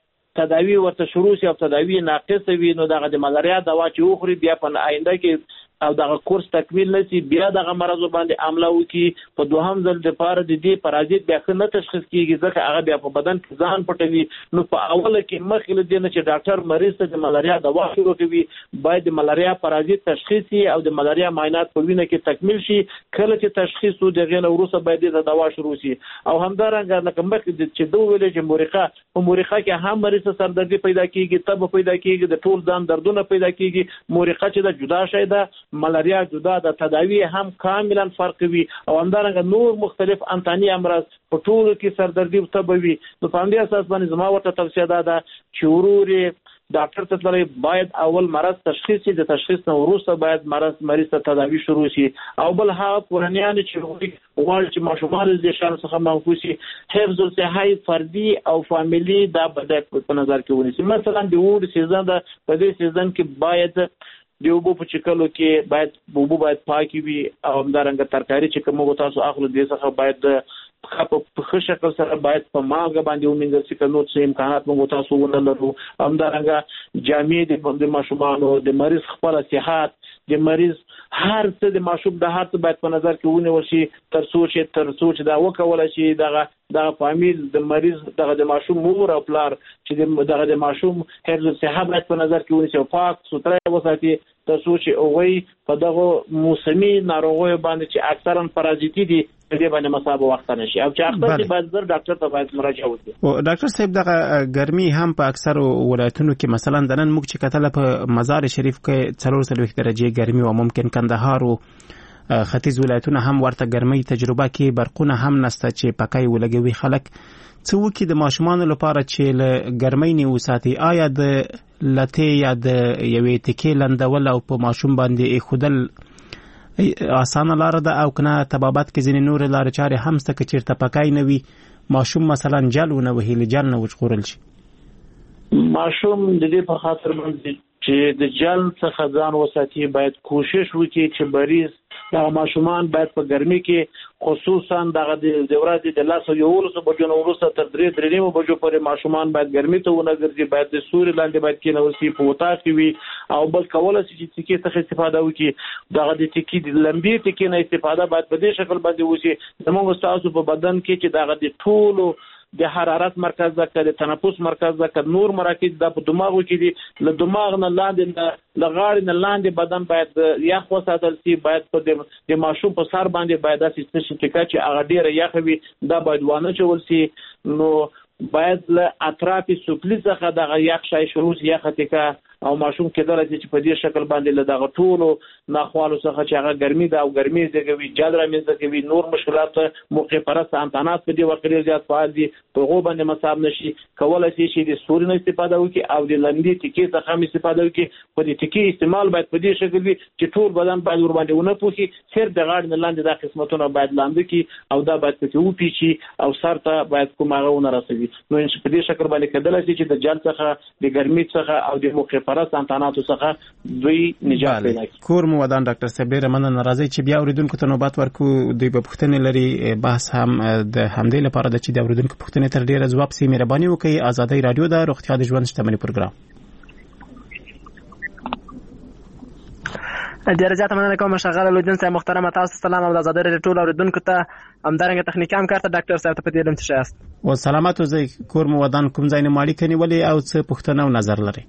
تداوی ورته شروع شي او تداوی ناقص وي نو دغه د ملاریا دوا چې وخوري بیا په آینده کې او دغه کورس تکمیل نشي بیا دغه مرض باندې عمله وکي په دوهم ځل د پاره د دې پرازیت بیا څنګه تشخیص کیږي ځکه هغه بیا په بدن کې ځان پټوي. نو په اوله کې مخکې له دې نه چې ډاکټر مریض ته د ملاریا دوا شروع کوي باید د ملاریا پرازیت تشخیص شي او د ملاریا معاینات په وینه کې تکمیل شي. کله چې تشخیص و دغه نه وروسته باید د دوا شروع شي او همدارنګه لکه مخکې چې دوه ویلې چې مورخه په مورخه کې هم مریض سردردي پیدا کیږي، تبه پیدا کیږي، د ټول ځان دردونه پیدا کیږي. مورخه چې د جدا شي ده ملاریا جدا د تداوی هم کاملا فرق وي او همدارنګه نور مختلف انتاني امراض په ټولو کې سردردي او تبه وي. نو په همدې اساس باندې زما ورته توصیه ده چې ورور ډاکټر ته تللی باید اول مرض تشخیص شي، د تشخیص نه وروسته باید مرض مریض ته تداوی شروع شي او بل هغه کورنیان چې غواړي چې ماشومان د شان څخه محفوظ شي حفظ الصحه فردي او فامیلی دا باید په نظر کې ونیسي. مثلا د وډ سیزن ده په دې سیزن کې باید د اوبو په چکلو کې باید اوبو باید پاکي وي او همدارنګه ترکاري چې کوم تاسو اخلو دې څخه باید په ښه شکل سره باید په مالګه باندې ومینځل شي که نور څه امکانات موږ تاسو ونه لرو. همدارنګه جامې د ماشومانو د مریض خپله صحت د مریض هر څه د ماشوم د هر څه باید په نظر کې ونیول شي تر څو چې تر څو چې دا وکولی شي دغه دغه فامیل د مریض دغه د ماشوم مور او پلار چې دغه د ماشوم حفظ الصحه باید په نظر کې ونیسي او پاک سوتره وساتي تر څو چې هغوی په دغه موسمي ناروغیو باندې چې اکثرا پرازیتي دي په دې باندې مصاب وخت نشي او چې اخته چې باید زر ډاکټر ته باید مراجعه وکړي. او ډاکټر صاحب دغه ګرمي هم په اکثر ولایتونو کې مثلا د نن موږ چې کتل په مزار شریف کې څلور څلوېښت درجې ګرمي او ممکن کندهار او ختیځ ولایتونه هم ورته ګرمي تجربه کې برقونه هم نسته چې پکای ولګوي خلک څه وکړي د ماشومانو لپاره چې له ګرمۍ نه وساتي. آیا د لتې یا د یوې تکې لندول او په ماشوم باندې ایښودل اسانه لار ده او کنه طبابت کې ځینې نور لارې چارې هم سته که چېرته پکای نه وي ماشوم مثلا جل ونه وهي له جل نه وژغورل شي؟ ماشوم د دې په خاطر باندې چې د جل څخه ځان وساتي باید کوشش وکړي چې مریض دا ماشومان باید په ګرمي کې خصوصا دغه د ورځې د لاس یو ورځ په جنو ورسته تر درې درې نیمو بجو پورې ماشومان باید ګرمي ته ونه ګرځي باید د سوري لاندې باید کې نو سی په وتا کې وي او بل کول چې تیکي څخه استفاده وکړي دغه د تیکي د لمبي تیکي نه استفاده باید په دې شکل باندې وشي زموږ تاسو په بدن کې چې دغه د ټولو د حرارت مرکز ده که د تنفس مرکز ده که نور مراکز ده په دماغو کې دي له دماغ نه لاندې له غاړې نه لاندې بدن باید یخ وساتل شي باید په د ماشوم په سر باندې باید داسې څه شي چې هغه ډېره یخ وي دا باید وانه چول شي نو باید له اطراف سفلي څخه دغه یخ شی شروع شي یخه تکه او ماشوم کېدل چې په دې شکل باندې له دغه ټولو ناخوالو څخه چې هغه ګرمي ده او ګرمي زیږوي جل رامنځته کوي نور مشکلات موقع پرست انتانات په دې وخت کې زیات فعال دي په هغو باندې مصاب نشي کولای شي چې د سوري نه استفاده وکړي او د لندې ټکي څخه هم استفاده وکړي په دې ټکي استعمال باید په دې شکل وي چې ټول بدن باید ور باندې ونه پوښي صرف د غاړې نه لاندې د قسمتونو باید لاندې کی او دا باید پکې وپیچي او سر ته باید کوم هغه ونه رسوي نو په دې شکل باندې کېدل شي چې د جل څخه د ګرمي څخه او د موقع پرست انتاناتو څخه دوی نجات پیدا کړي کور مو ودان ډاکټر صاحب ډیره مننه راځي چې بیا اوریدونکو ته نوبت ورکو دوی په پوښتنې لري بحث هم د همدې لپاره د چې د اوریدونکو پوښتنې تر ډیره ځواب سي مهرباني وکړئ آزادۍ رادیو د روغتیا د ژوند شتمنۍ پروګرام ډیره زیاته مننه کوم شغاله لودین صاحب محترم تاسو سلام او د آزادۍ رادیو ټول اوریدونکو ته همدارنګه تخنیکي همکار ته ډاکټر صاحب ته په دې لم تشاست او سلامات اوسئ کور مو ودان کوم ځای نه مالک نیولې او څه پوښتنه او نظر لري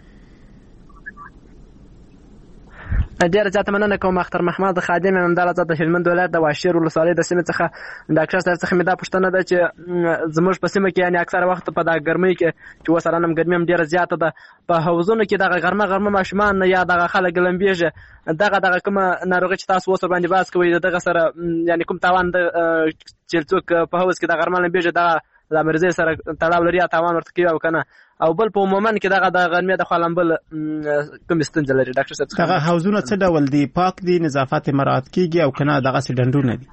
ډیره زیاته مننه کوم اختر محمد خادم همدار آزاد د هلمند ولایت د واشیر ولسوالۍ د سیمې څخه ډاکټر صاحب څخه مې دا پوښتنه ده چې زموږ په سیمه کې یعنی اکثره وخت په دا ګرمۍ کې چې وسره نم ګرمي هم ډیره زیاته ده په حوضونو کې دغه غرمه غرمه ماشومان یا دغه خلک لمبېږي دغه دغه کوم ناروغي چې تاسو وسره باندې باز کوي دغه سره یعنی کوم تاوان د چې څوک په حوض کې د غرمه لمبېږي دغه د مرزي سره تړاو لري تاوان ورته کوي او کنه او بل په عموما کې دغه د غرمې د خلم بل کوم ستونزه لري ډاکټر صاحب هغه حوضونه څه ډول دي پاک دي نظافت مراعات کیږي او کنه دغه سي ډنډونه دي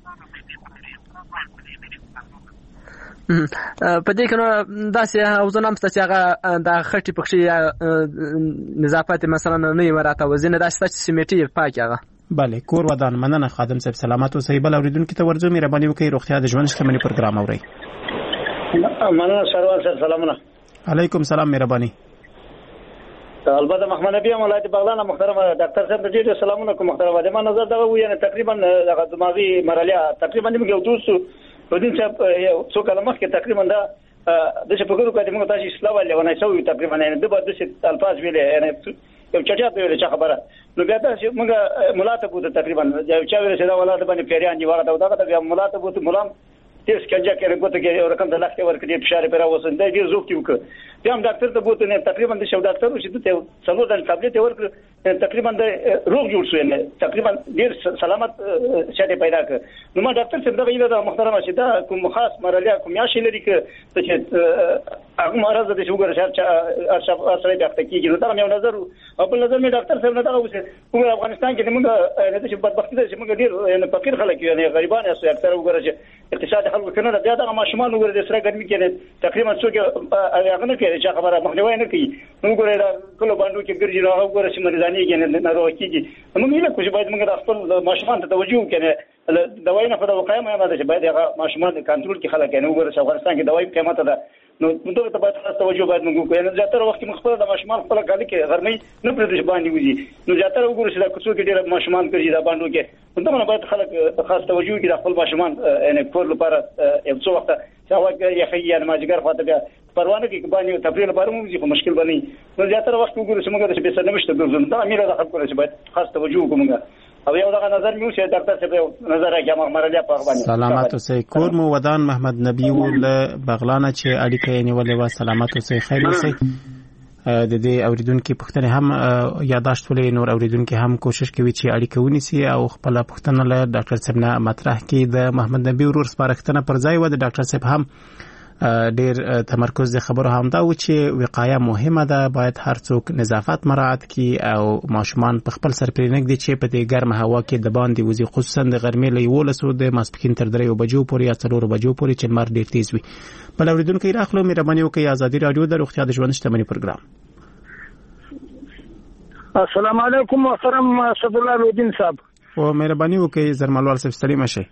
په دې کې نو داسې حوضونه هم چې هغه د خټې پخشي یا نظافت مثلا نه مراعات او ځینې داسې چې سیمټي پاک هغه بله کور ودان مننه خادم صاحب سلامات اوسئ بل اوریدونکو ته ورځو مهرباني وکړئ روغتیا د ژوند شتمنۍ پروګرام اورئ مننه سروال صاحب سلامونه علیکم سلام مهرباني البته محمد نبی ولایت بغلان محترم ډاکټر صاحب ډېر سلامونه کوم محترم د ما نظر دغه وینه تقریبا دغه دماغي مرحله تقریبا موږ دوست ودین صاحب څو کلمه کې تقریبا دا د څه په ګورو کې موږ تاسو اسلام ولې ونه شو تقریبا نه د بده څه الفاظ ویلې یعنی یو چټیا په ویلې خبره نو بیا تاسو موږ ملاته بوته تقریبا یو چا ویل چې دا ولادت باندې پیریان دی وغه دا دا بیا ملاته بوته ملام تیس کنجا کې رګوته کې یو رقم د لاختي ورکړي فشار پر اوسن دا ډیر زوب کیو ک بیا هم ډاکټر ته بوته نه تقریبا د شو ډاکټر چې ته څلور د ټابلیټ ورکړ تقریبا د روغ جوړ شو نه تقریبا ډیر سلامت شته پیدا ک نو ما ډاکټر څخه دا ویل دا محترم چې دا کوم خاص مرحله کوم یا شي لري ک چې هغه مرز د شوګر شر ارشف اصلي ډاکټر کیږي نو دا مې نظر او په نظر مې ډاکټر صاحب نه دا اوسه په افغانستان کې موږ نه چې بدبختی ده چې موږ ډیر نه فقیر خلک یو نه غریبان یو اکثر وګورئ چې اقتصاد خلکو کنه بیا دا ماشومان وګورئ د سره ګرمي کې تقریبا څوک هغه نه کوي چې خبره مخنیوي نه کوي موږ وګورئ دا کله باندې کې ګرځي راو وګورئ چې مریضانی کې نه راو کیږي موږ یې له کوم باید موږ د خپل ماشومان ته توجه وکړو دوايي نه په وقایع مې ماده چې باید هغه ماشومان کنټرول کې خلک نه وګورئ چې افغانستان کې دوايي قیمت ده نو موږ ته باید خاص توجه باید موږ کوو نه زیاتره وخت مخبره د ماشومان خپل کالي کې غرمې نه پرې باندې وځي نو زیاتره وګورئ چې دا کوڅو کې ډېر ماشومان کوي دا باندې کې نو دا باید خلک خاص توجه کوي د خپل ماشومان یعنی کور لپاره یو څو وخت څاوګه یخي یا ماجګر خاطر بیا پروانه کې باندې تفریح لپاره موږ په مشکل باندې نو زیاتره وخت وګورئ چې موږ د بيسر نمشته ګرځو دا امیر د خلکو لپاره باید خاص توجه وکړو او یو دغه نظر میو چې ډاکټر صاحب نظر راکړه مرحله په باندې سلامات اوسئ کور مو ودان محمد نبی ول بغلانه چې اړیکه نیولې و سلامات اوسئ خیر اوسئ د دې اوریدونکو پوښتنه هم یاداشت ولې نور اوریدونکو هم کوشش کوي چې اړیکه ونیسي او خپل پوښتنه له ډاکټر صاحب نه مطرح کړي د محمد نبی ورور سپارښتنه پر ځای و د ډاکټر صاحب هم ډیر تمرکز د خبرو هم دا و چې وقایه مهمه ده باید هر څوک نظافت مراعات کړي او ماشومان په خپل سر پرې نږدي چې په دې ګرمه هوا کې د باندې وځي خصوصا د غرمې له یولسو د ماسپښین تر دریو بجو پورې یا څلورو بجو پورې چې لمر ډیر تیز وي بل اوریدونکو راخلو مهرباني وکړئ آزادي رادیو د روغتیا د ژوند شتمنۍ پروګرام السلام علیکم محترم اسد الله الدین صاحب. او مهرباني وکړئ زرملوال صاحب ستړي مشه.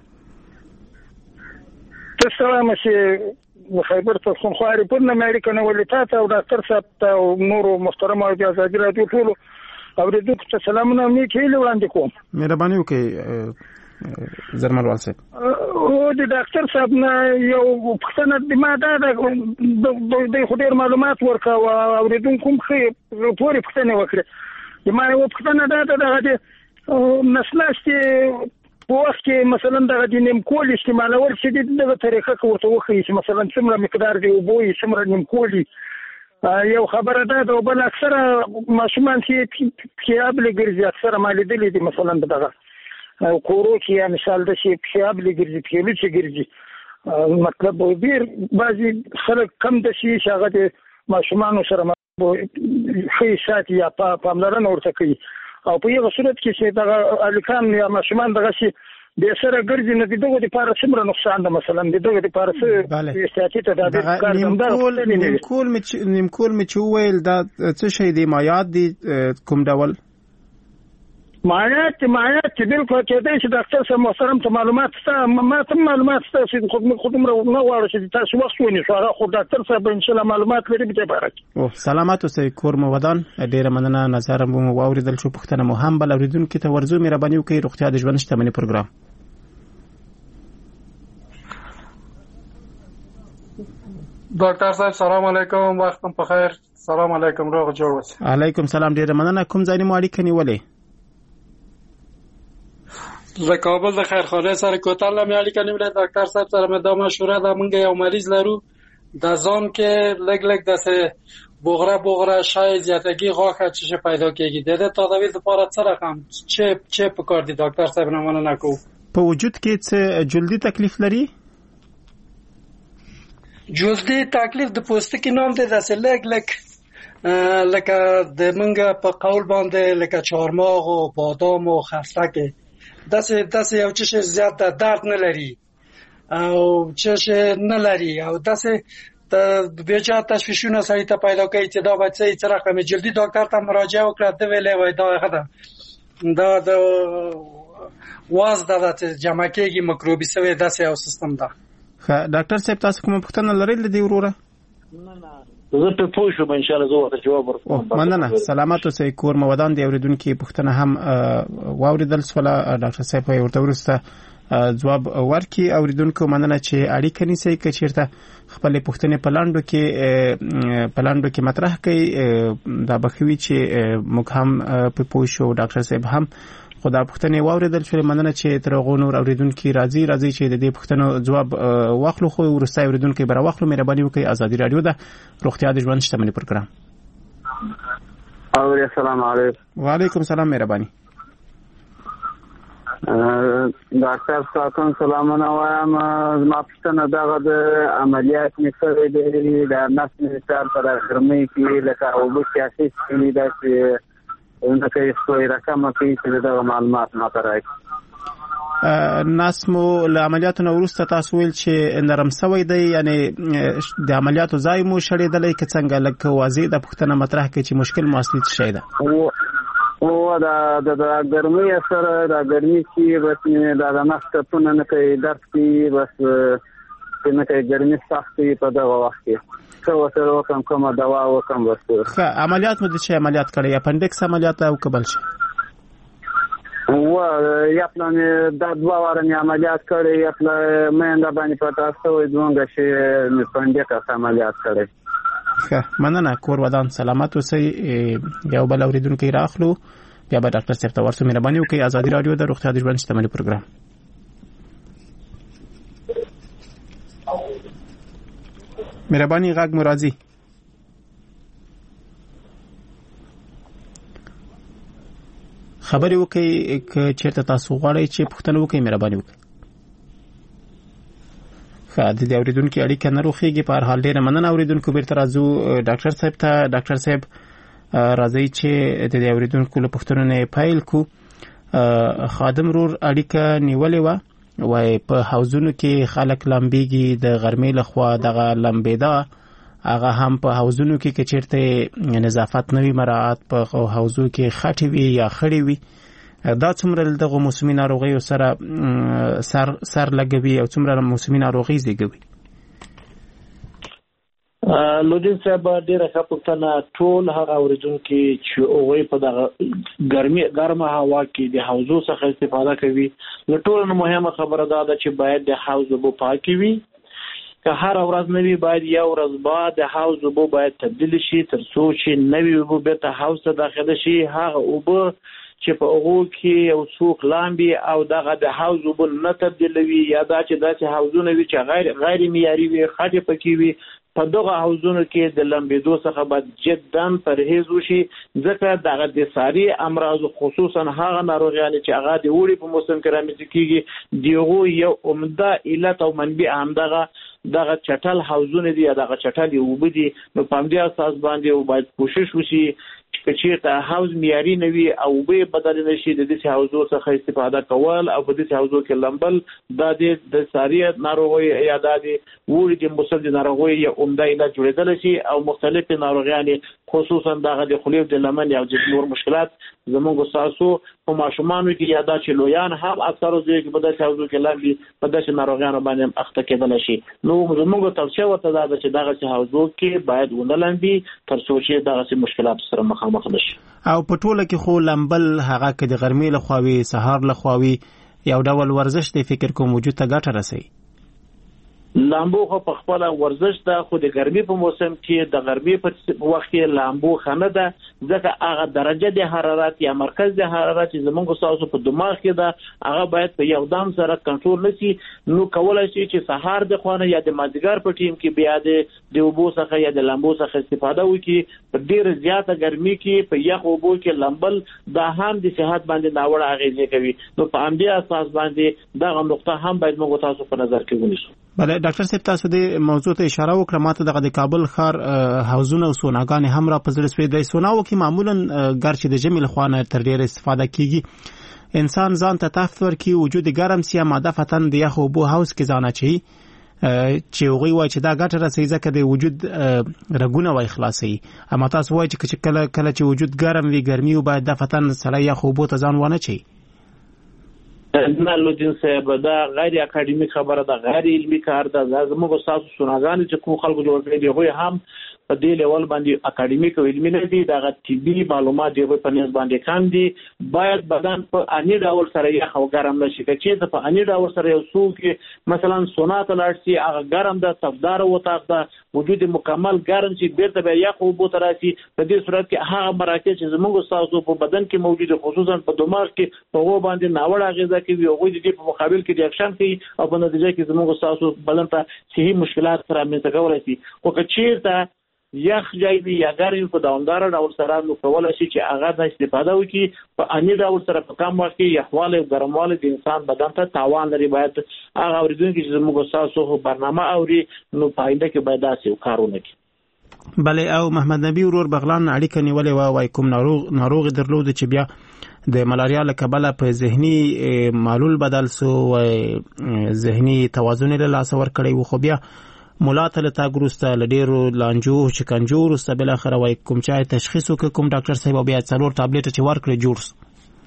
تاسو مشه خیبر پختونخوا ریپورت نه امریکا نه ولې ته او ډاکټر صاحب ته او نور محترم او ازادي راډیو ټول او د دوه سلامونه مې کېله وړاندې کوم. مهرباني وکړئ زرملوال صاحب. او د ډاکټر صاحب نه یو پښتنه د ما دا د خډیر معلومات ورکا او د دوه کوم خې پورې پښتنه وکړه. د ما یو پښتنه دا د نسلاشتي په وخت کې مثلا دغه د نیمکول استعمالول چې دغه طریقه ورته وخی چې مثلا څومره مقدار دی او بوې څومره نیمکولي یو خبره ده او بل اکثره ماشومان چې پیابل ګرځي اکثره مالیدلې دي مثلا دغه کورو کې یا مثال د شي پیابل ګرځي پیلو چې ګرځي مطلب ډیر بعضي خلک کم د شي شغه د ماشومان سره خې ساتي یا پاملرنه ورته کوي او په یو صورت کې چې دغه الکان یا ماشومان دغه شي د سره ګرځي نه دغه د پاره څومره نقصان ده مثلا دغه د پاره څه استاتیت ده د کار نیمکول نیمکول نیمکول می چویل دا څه شي دی مایات دي کوم ډول مایات مایات چې بالکل کې دی چې ډاکټر صاحب محترم ته معلومات ستا ما ته معلومات ستا چې خود خودم را نه غواړم چې تاسو وخت ونی شو خو ډاکټر صاحب ان شاء الله معلومات لري به بارک او سلامات اوسئ کور مو ودان ډیره مننه نظر مو واوریدل شو پښتنه مو هم بل اوریدونکو ته ورزو مهرباني وکړئ روغتیا د ژوند شتمنۍ پروګرام. ډاکټر صاحب سلام علیکم وختم په خیر. سلام علیکم روغ جوړ اوسئ. علیکم سلام ډیره مننه کوم ځای مو اړیکه نیولې ز کابل د خیرخانه سره کوتل مې اړیکه نیولې ډاکټر صاحب سره مې د مشوره د مونږ یو مریض لرو د ځان کې لګ لګ دسه بوغره بوغره شای زیاتګي غاښه چې پیدا کیږي د دې تداوی لپاره څه رقم چې چې په کار دي ډاکټر صاحب نه مننه کو په وجود کې څه جلدی تکلیف لري جلدی تکلیف د پوستکي نام دی دسه لګ لګ لکه د منګه په قول باندې لکه چهارمغز او بادام او خرسک داسې داسې یو څه زیات درد نه لري او څه نه لري او داسې د بیجا تشویشونه سړی ته پیدا کوي چې دا بچي چې رقم جلدی ډاکټر ته مراجعه وکړه د ویلې وای دا غدا دا د واز دا چې جمع کېږي مکروبي سوي داسې یو سیستم ده. ډاکټر صاحب تاسو کوم پوښتنه لرئ لدی وروره؟ نه نه زه په پوه شوم ان شاء الله زه ورته جواب ورکوم. مننه سلامات اوسئ کور مو ودان دی اوریدونکو پوښتنه هم واوریدل سواله ډاکټر صاحب ورته ورسته جواب ورکي اوریدونکو مننه چې اړیکه نیسئ که چیرته خپل پوښتنې په لاندو کې په لاندو کې مطرح کړئ دا بخوي چې موږ هم په پوه شو ډاکټر صاحب هم خدا پوښتنې واوریدل شو مننه چې تر غو نور اوریدونکو راځي راځي چې د دې پوښتنو جواب واخلو خو ورسته اوریدونکو بر واخلو مهرباني وکړئ ازادي رادیو ده روغتیا د ژوند شتمنۍ پروګرام. او السلام علیکم. وعلیکم سلام مهرباني. ډاکټر صاحب سلامونه وایم ما پښتنه دغه د عملیات نکړې دي د نس نثار پر ګرمۍ کې لکه او د سیاسي کې دا چې انده کې څو رقم کې چې دا معلومات ما راځي ناسمو له عملیاتو وروسته تاسو ویل چې نرم سوی دی یعنی د عملیاتو ځای مو شړېدلې که څنګه لکه واضح د پښتنه مطرح کې چې مشکل مو اصلي څه ده او دا د ګرمۍ سره د ګرمۍ کې بس دا د نس ته نه کوي درد کې بس نه کوي ګرمۍ سختي په دغه وخت کې څو سره کوم کومه دوا وکم بس ښه عملیات مو د څه عملیات کړی اپنډکس عملیات او قبل شي و یا پلان د دوا وارنې عملیات کړی یا پلان مې نه باندې پتا سوې دوه شي مې اپنډکس عملیات کړی. ښه مننه کور ودان سلامات اوسئ یو بل اوریدونکو راخلو بیا به ډاکټر صاحب ته ورسو مهرباني وکړئ ازادي رادیو د روغتیا د ژوند شتمنۍ پروګرام. مهرباني غږ مو راځي. خبرې وکړئ که چیرته تاسو غواړئ چې پوښتنه وکړئ مهرباني وکړئ. ښه د دې اوریدونکو اړیکه نه روښیږي په هر حال ډېره مننه اوریدونکو بیرته راځو ډاکټر صاحب ته. ډاکټر صاحب راځي چې د دې اوریدونکو له پوښتنو نه پیل کو. خادم رور اړیکه نیولې وه وای په حوزونو کې خلک لمبيږي د غرمې لخوا دغه لمبېدا هغه هم په حوزونو کې کې چیرته نظافت نوي مراعات په حوزو کې خټي وي یا خړي وي دا څومره دغه موسمي ناروغي سره سر سر لګوي او څومره موسمي ناروغي زیږوي. لودین صاحب ډیره ښه پوښتنه. ټول هغه اوریدونکي چې هغوی په دغه ګرمي ګرمه هوا کې د حوزو څخه استفاده کوي نو ټول مهمه خبره دا ده چې باید د حوض اوبه پاکې وي. که هر ورځ نوي باید یو ورځ بعد د حوض اوبه باید تبدیل شي تر څو چې نوي اوبه بیرته حوض ته داخله شي. هغه اوبه چې په هغو کې یو څوک لامبي او دغه د حوض اوبه نه تبدیلوي یا دا چې داسې حوضونه وي چې غیر غیر معیاري وي خټې پکې وي په دغه حوضونو کې د لمبېدو څخه باید جدا پرهیز وشي ځکه دغه د ساري امراض خصوصا هغه ناروغیان چې هغه د اوړي په موسم کې رامنځته کیږي دغه یو عمده علت او منبع همدغه دغه چټل حوضونه دي یا دغه چټل اوبه دي. نو په همدې اساس باندې باید کوشش وشي چې چیرته حوض معیاري نه وي او اوبه بدل نه شي د دې حوضو څخه استفاده کول او په دې حوضو کې لمبل د د ساري ناروغي یا د اوړي د موسم د ناروغي یا عمده علت جوړېدل شي او مختلف ناروغیان خصوصا دغه د خلیو د لمن یا د نور مشکلات زموږ تاسو په ماشومانو کې یادا چې لویان هم اکثر ځای کې په داسې حوضو کې لمبي په داسې ناروغیانو باندې اخته کېدل شي. نو زموږ توصیه ورته ده چې دغه حوضو کې باید ونه لمبي تر څو چې دغه مشکلات سره مخامخ نشي. او په ټوله کې خو لمبل هغه کې د ګرمۍ لخواوي سهار لخواوي یو ډول ورزش دی فکر کوم وجود ته ګټه رسوي. لامبو خو په خپل ورزش ده خو د ګرمۍ په موسم کې د ګرمۍ په وخت کې لامبو خنه ده ځکه هغه درجه د حرارت یا مرکز د حرارت چې زمونږ تاسو په دماغ کې ده هغه باید په یو دم سره کنټرول نشي. نو کولای شي چې سهار د خوانه یا د مازدیګر په ټیم کې بیا د اوبو څخه یا د لامبو څخه استفاده وکړي. په ډیر زیاته ګرمۍ کې په یخ اوبو کې لامبل دا هم د صحت باندې ناوړه اغیزې کوي. نو په همدې اساس باندې دغه نقطه هم باید موږ تاسو په نظر کې ونیسو. بله ډاکټر صاحب تاسو د موضوع ته اشاره وکړه ماته دغه د کابل ښار حوضونه او سوناګانې هم را په زړه سوی د سوناو کې معمولا ګر چې د ژمي لخوا نه تر ډیره استفاده کیږي انسان ځان ته تفت ورکړي وجود ګرم سي مادافتا د یخ اوبو حوض کې ځان اچي چې هغوی وایي چې دا ګټه رسوي ځکه د وجود رګونه وایي خلاصوي. اما تاسو وایي چې کله کله چې وجود ګرم وي ګرمي او باید دفتن سړی یخ اوبو ته ځان ونه چي. نه لودین صاحب دا غیر اکاډمیک خبره ده غیر علمي کار ده. زموږ تاسو سوناګان چې کوم خلکو جوړ کړي دي هغوی هم په دې لیول باندې اکاډمیک او علمي نه دي. دغه طبي معلومات دی په نسبت باندې کم دي. باید بدن په اني ډول سره یخ او ګرم نشي چې په اني ډول سره یو څوک مثلا سونا ته لاړ شي هغه ګرم ده تفدار وطاق ده وجود مکمل ګرم شي بیرته به یخ او بو تر راسي. په دې صورت کې هغه مراکز چې زموږ تاسو په بدن کې موجود خصوصا په دماغ کې په هغه باندې ناوړه اغیزه کوي هغه د دې په مقابل کې ریاکشن کوي او په نتیجه کې زموږ تاسو بدن ته صحي مشکلات سره منځ کولای شي. خو که چیرته یخ جای وي یا ګرم په دوامدار ډول سره نو کولای شي چې هغه د استفاده وکړي په اني ډول سره په کم وخت کې یخواله او ګرمواله د انسان بدن ته تاوان لري. باید هغه اوریدونکي چې زموږ تاسو برنامه اوري نو پاینده کې باید داسې کارونه کوي. بله او محمد نبی ورور بغلان اړیکه نیولې وه وایي کوم ناروغ ناروغ درلود چې بیا د ملاریا له کبله په ذهني معلول بدل سو ذهني توازن له لاسه ورکړی و خو بیا مولا ته له تاګ وروسته له ډېرو لانجو شکنجو وروسته بالاخره وایي کوم چای تشخیص وکړه کوم ډاکټر صاحب بیا څلور ټابلیټه چې ورکړی جوړ سو.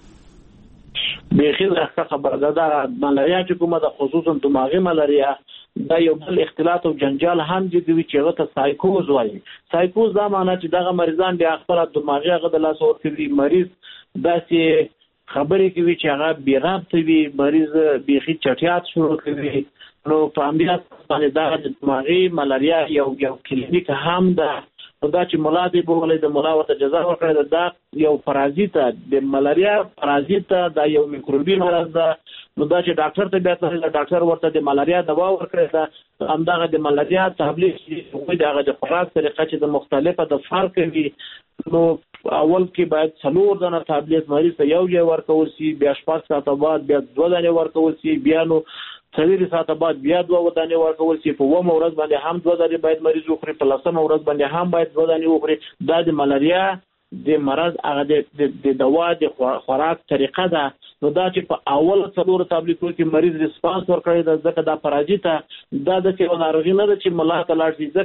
بیخي ښه خبره ده. دا ملاریا چې کومه ده خصوصا دماغي ملاریا دا یو بل اختلاط او جنجال هم جدي وي چې هغه ته سایکوز وایي. سایکوز دا معنی چې دغه مریضان بیا خپل دماغي هغه د لاس ورکوي. مریض داسې خبرې کوي چې هغه بې ربطه وي. مریض بیخي چټیات شروع کوي. نو په همدې باندې دا د دماغي ملاریا یو یو کلینیک هم ده. نو دا چې ملا دی بوغلی د ملا ورته جزا ورکړی دا یو پرازیت د ملاریا پرازیت دا یو میکروبي مرض ده. نو دا چې ډاکټر ته بیا ته ډاکټر ورته د ملاریا دوا ورکړی ده همدغه د ملاریا تبلیغ چې د هغه د خوراک طریقه چې د مختلفه د فرق وي. نو اول کې باید څلور دانه تابلیت مریض ته یو ځای ورکول شي بیا شپږ ساعته بعد بیا دوه دانې ورکول شي بیا نو څلور ساعته بعد بیا دوه دانې ورکول شي. په اوومه ورځ باندې هم دوه دانې باید مریض وخوري. په لسمه ورځ باندې هم باید دوه دانې وخوري. دا د ملاریا د مرض هغه د دوا د خوراک طریقه ده. نو دا چې په اول څلور تابلیتونو کې مریض ریسپانس ورکړی ده ځکه دا پرازیت ده. دا د څه ناروغي نه ده چې ملا ته لاړ شي ځکه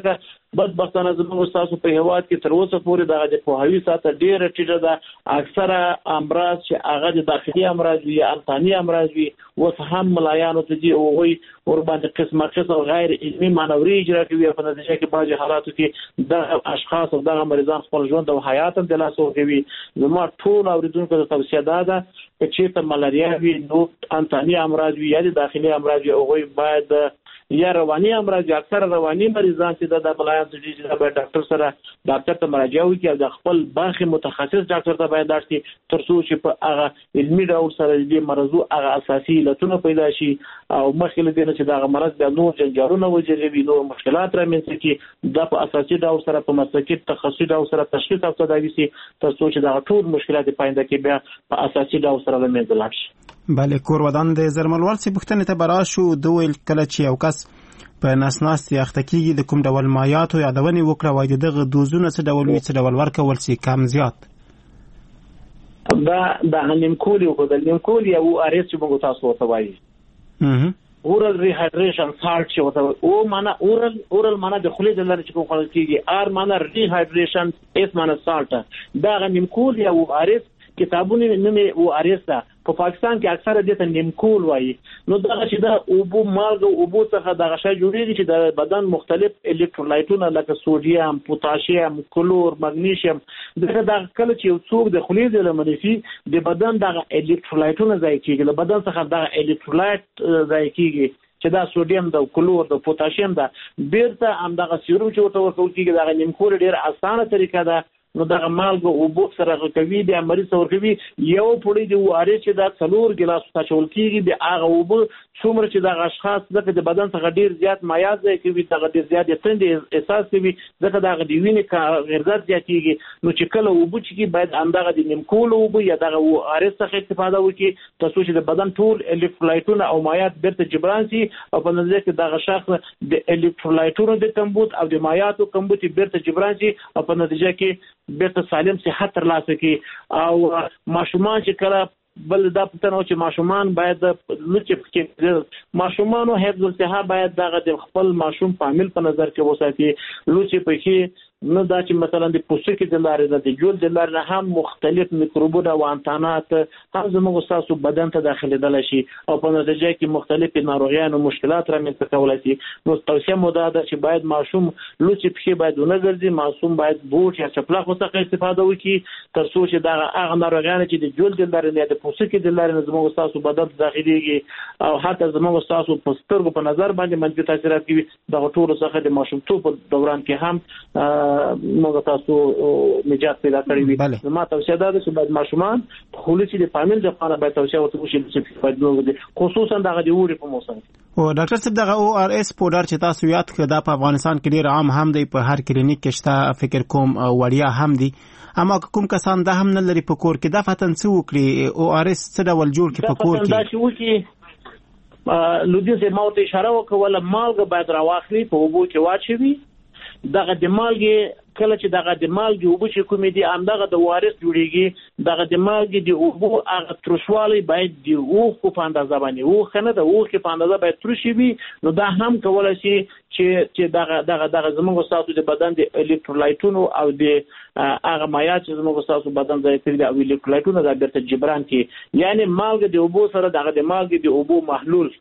بدبختانه زموږ تاسو په هیواد کې تر اوسه پورې دغه د پوهاوی سطح ډیره ټیټه ده. اکثره امراض چې هغه د داخلي امراض وي یا انتاني امراض وي اوس هم ملایانو ته دي او هغوی ورباندې قسمه قسم غیر علمي مانورې اجرا کوي. په نتیجه کې بعضې حالاتو کې دغه اشخاص او دغه مریضان خپل ژوند او حیات هم د لاسه ورکوي. زما ټول اورېدونکو ته توصیه دا ده که چېرته ملاریا وي نو انتاني امراض وي یا د داخلي امراض وي هغوی باید یا رواني امراض یا اکثره رواني مریضان چې د ملایان څه دي چې باید ډاکټر سره ډاکټر ته مراجعه وکړي او د خپل برخې متخصص ډاکټر ته باید لاړ شي تر څو چې په هغه علمي ډول سره د دې مرضو هغه اساسي علتونه پیدا شي او مخکې له دې نه چې دغه مرض بیا نور جنجالونه وجلوي نور مشکلات رامنځته کړي دا په اساسي ډول سره په مسلکي تخصصي ډول سره تشخیص او تداوي شي تر څو چې دغه ټول مشکلات په آینده کې بیا په اساسي ډول سره له منځه لاړ شي. بله کور ودان د زرملوال څخه پوښتنه ته براشو دوی کله چې یو کس په ناسناستي اخته کېږي د کوم ډول مایعاتو یادونې وکړه وایي دغه دوزونه څه ډول وي څه ډول ورکول شي کم زیات دا د نیمکول یو د نیمکول یو اریس چې موږ تاسو ورته وایي اورال ریهایډریشن سالت چې ورته او معنا اورال اورال معنا د خولې د لارې چې کوم خلک کېږي ار معنا ریهایډریشن اس معنا سالت دا نیمکول یو اریس کتابونه نومې او اریس ده په پاکستان کې اکثره دې ته نیمکول وایي. نو دغه چې دا اوبو مالګه اوبو څخه دغه شی جوړېږي چې د بدن مختلف الکترولایټونه لکه سوډیم پوتاشیم کلور مګنیشیم دغه دغه کله چې یو څوک د خولې د لمنفي د بدن دغه الکترولایټونه ضایع کېږي له بدن څخه دغه الکترولایټ ضایع کېږي چې دا سوډیم د کلور د پوتاشیم ده بیرته هم دغه سیروم چې ورته ورکول کېږي دغه نیمکول ډېره اسانه طریقه ده. نو دغه مالګه اوبو سره کوي بیا مریض ته ورکوي یو پوړی د واري چې دا څلور ګلاس اچول کېږي بیا هغه اوبه څومره چې دغه اشخاص دغه د بدن څخه ډیر زیات مایعات ځای کوي دغه ډیر زیات تند احساس کوي دغه دغه د وینې غرزات زیاتېږي. نو چې کله اوبه چې باید همدغه د نیمکول اوبه یا دغه واري څخه استفاده وکړي تر څو چې د بدن ټول الکترولایټونه او مایعات بیرته جبران شي او په نتیجه کې دغه شخص د الکترولایټونو د کمبود او د مایعاتو کمبود بیرته جبران شي او په نتیجه کې بیرته سالم صحت ترلاسه کړي. او ماشومان چې کله بل دا پوښتنه و چې ماشومان باید لوڅ پکې ماشومانو حفظ الصحه باید دغه د خپل ماشوم په عامل په نظر کې وساتي لوڅ پکې نو دا چې مثلا د پوستکي د لارې د جلد د لارې هم مختلف میکروبونه او انتانات هم زموږ تاسو بدن ته داخليدل شي او په نتیجه کې مختلف ناروغیان او مشکلات رامنځته کولای شي. نو توصیه مو ده چې باید ماشوم لوڅ پکې باید ونه ګرځي ماشوم باید بوټ یا چپلاخ څخه استفاده وکړي تر څو چې دا هغه ناروغیان چې د جلد د لارې نه د پوستکي د لارې نه زموږ تاسو بدن ته داخليږي او حتی زموږ تاسو په سترګو په نظر باندې منفي تاثیرات کوي دغه ټول څخه د ماشومتوب په دوران کې هم موږ تاسو نجات پیدا کړی وي. زما توصیه ده چې باید ماشومان خولي چې د فامیل د لپاره باید توصیه ورته وشي چې فائدې وګوري خصوصا دغه د وړي په موسم او ډاکټر صاحب دغه او ار اس پودر چې تاسو یاد کړه دا په افغانستان کې ډیر عام هم دی په هر کلینیک کې شته فکر کوم وړیا هم دی اما کوم کسان دا هم نه لري په کور کې دا فتن څه وکړي او ار اس څه ډول جوړ کې په کور کې دا چې وکړي لودي زه ماته اشاره وکوله مالګه باید راواخلي په وبو کې واچوي دغه د مالګې کله چې دغه د مالګې اوبه چې کومې دي همدغه د وارث جوړېږي دغه د مالګې د اوبو هغه ترشوالی باید د اوښکو په اندازه باندې اوښ نه د اوښکې په اندازه باید ترشي وي. نو دا هم کولی شي چې چې دغه دغه دغه زموږ ستاسو د بدن د الکترولایټونو او د هغه مایعات چې زموږ ستاسو بدن ځای کړي او الکترولایټونه دا بیرته جبران کړي یعنی مالګه د اوبو سره دغه د مالګې د اوبو محلول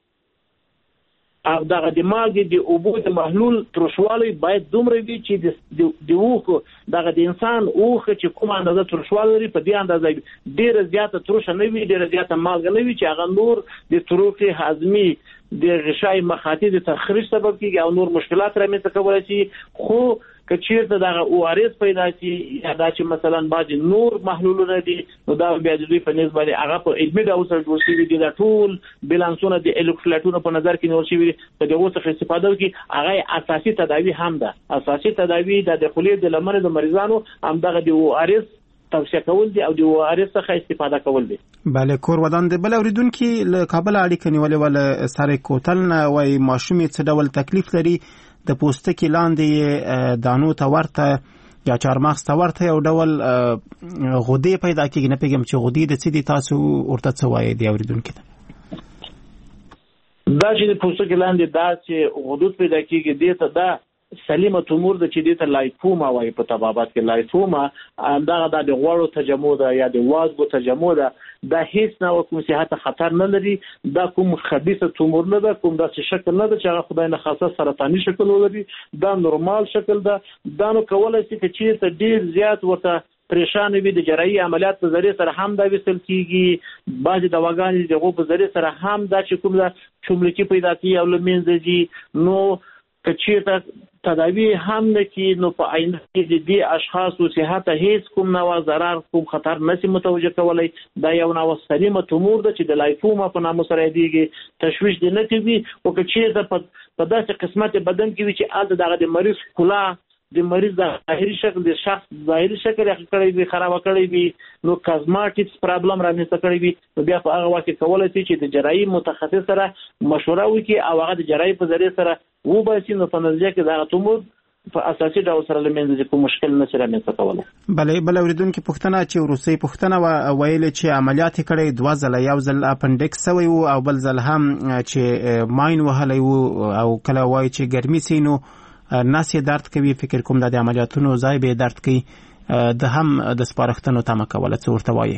او دغه د مالګې د اوبو د محلول ترشوالی باید دومره وي چې د اوښ دغه د انسان اوښ چې کومه اندازه ترشوالی لري په دې اندازه ډېره زیاته ترشه نه وي ډېره زیاته مالګه نه وي چې هغه نور د طرق هضمي د غشای مخاطی د تخریش سبب کیږي او نور مشکلات رامنځته کولای شي. خو کچیرته دغه او ار اس پیدا شي یا دا چې مثلا باج نور محلولونه دي نو دا بیا د دوی په نسبت هغه په علمي ډول سره جوړ شوی دي د ټول بیلانسونه د الکترولایټونو په نظر کې نیول شوی په دغه څخه استفاده وکړي هغه اساسي تداوی هم ده اساسي تداوی د خولې د لمر د مریضانو هم دغه د او ار اس توصیه کول دي او د او ار اس څخه استفاده کول دي. بله کور ودان د بل اوریدونکو له کابل اړیکه نیولې ول سره کوتل نه وای ماشومې څه ډول تکلیف لري د پوستکي لاندې دانو ته ورته یا چارمغز ته ورته یو ډول غدې پیدا کیږي نه پیګم چې غدې د څه دي تاسو ورته څه وایي دی اوریدونکو ته دا چې د پوستکي لاندې دا چې غدود پیدا کیږي دې ته دا سلیمه تومور د چې د لایفوما وایي په طبابت کې لایفوما دا د غوړو تجمع ده یا د وازګو تجمع ده دا هیڅ نه کوم صحت خطر نه لري دا کوم خبيثه تومور نه ده کوم داسې شکل نه ده چې هغه خدای نه خاصه سرطاني شکل ولري دا نورمال شکل ده دا نو کولای شي چې ته ډیر زیات ورته پریشان وي د جراحي عملیات په ذریعہ سره هم دا وصل کیږي بعض دواګانې دغه په ذریعہ سره هم دا چې کوم دا چوملکی پیدا کوي او لمنځي نو کچې تداوی هم نه کی نو په آینده کې د دې اشخاصو صحت هیڅ کوم نوع ضرر کوم خطر نشي متوجه کولای دا یو نوع سلیمه تومور ده چې د لایفوما په نامه سره دیږي تشویش دې نه کوي او کچې په داسې قسمت بدن کې وي چې الته دغه د مریض کلا د مریض د ظاهري شکل د شخص ظاهري شکل یې کړی وي خراب کړی وي نو کازماټکس پرابلم رامنځته کړی وي نو بیا په هغه وخت کې کولای شي چې د جراحي متخصص سره مشوره وکړي او هغه د جراحي په ذریعہ سره و به چې نو په نظریه کې دا تومور په اساسي ډول سره لمنځه کوم مشکل نه سره رامنځته کولای. بلې بل اوریدونکو پوښتنه چې روسي پوښتنه ویل چې عملیات کړي دوه ځله یو ځل اپنډکس سوی او بل ځل هم چې ماین وهلی او کله وایي چې ګرمي سینو ناس یې درد کوي فکر کوم د عملیاتونو ځای به درد کوي د هم د سپارښتنو تمه کوله څه ورته وایي.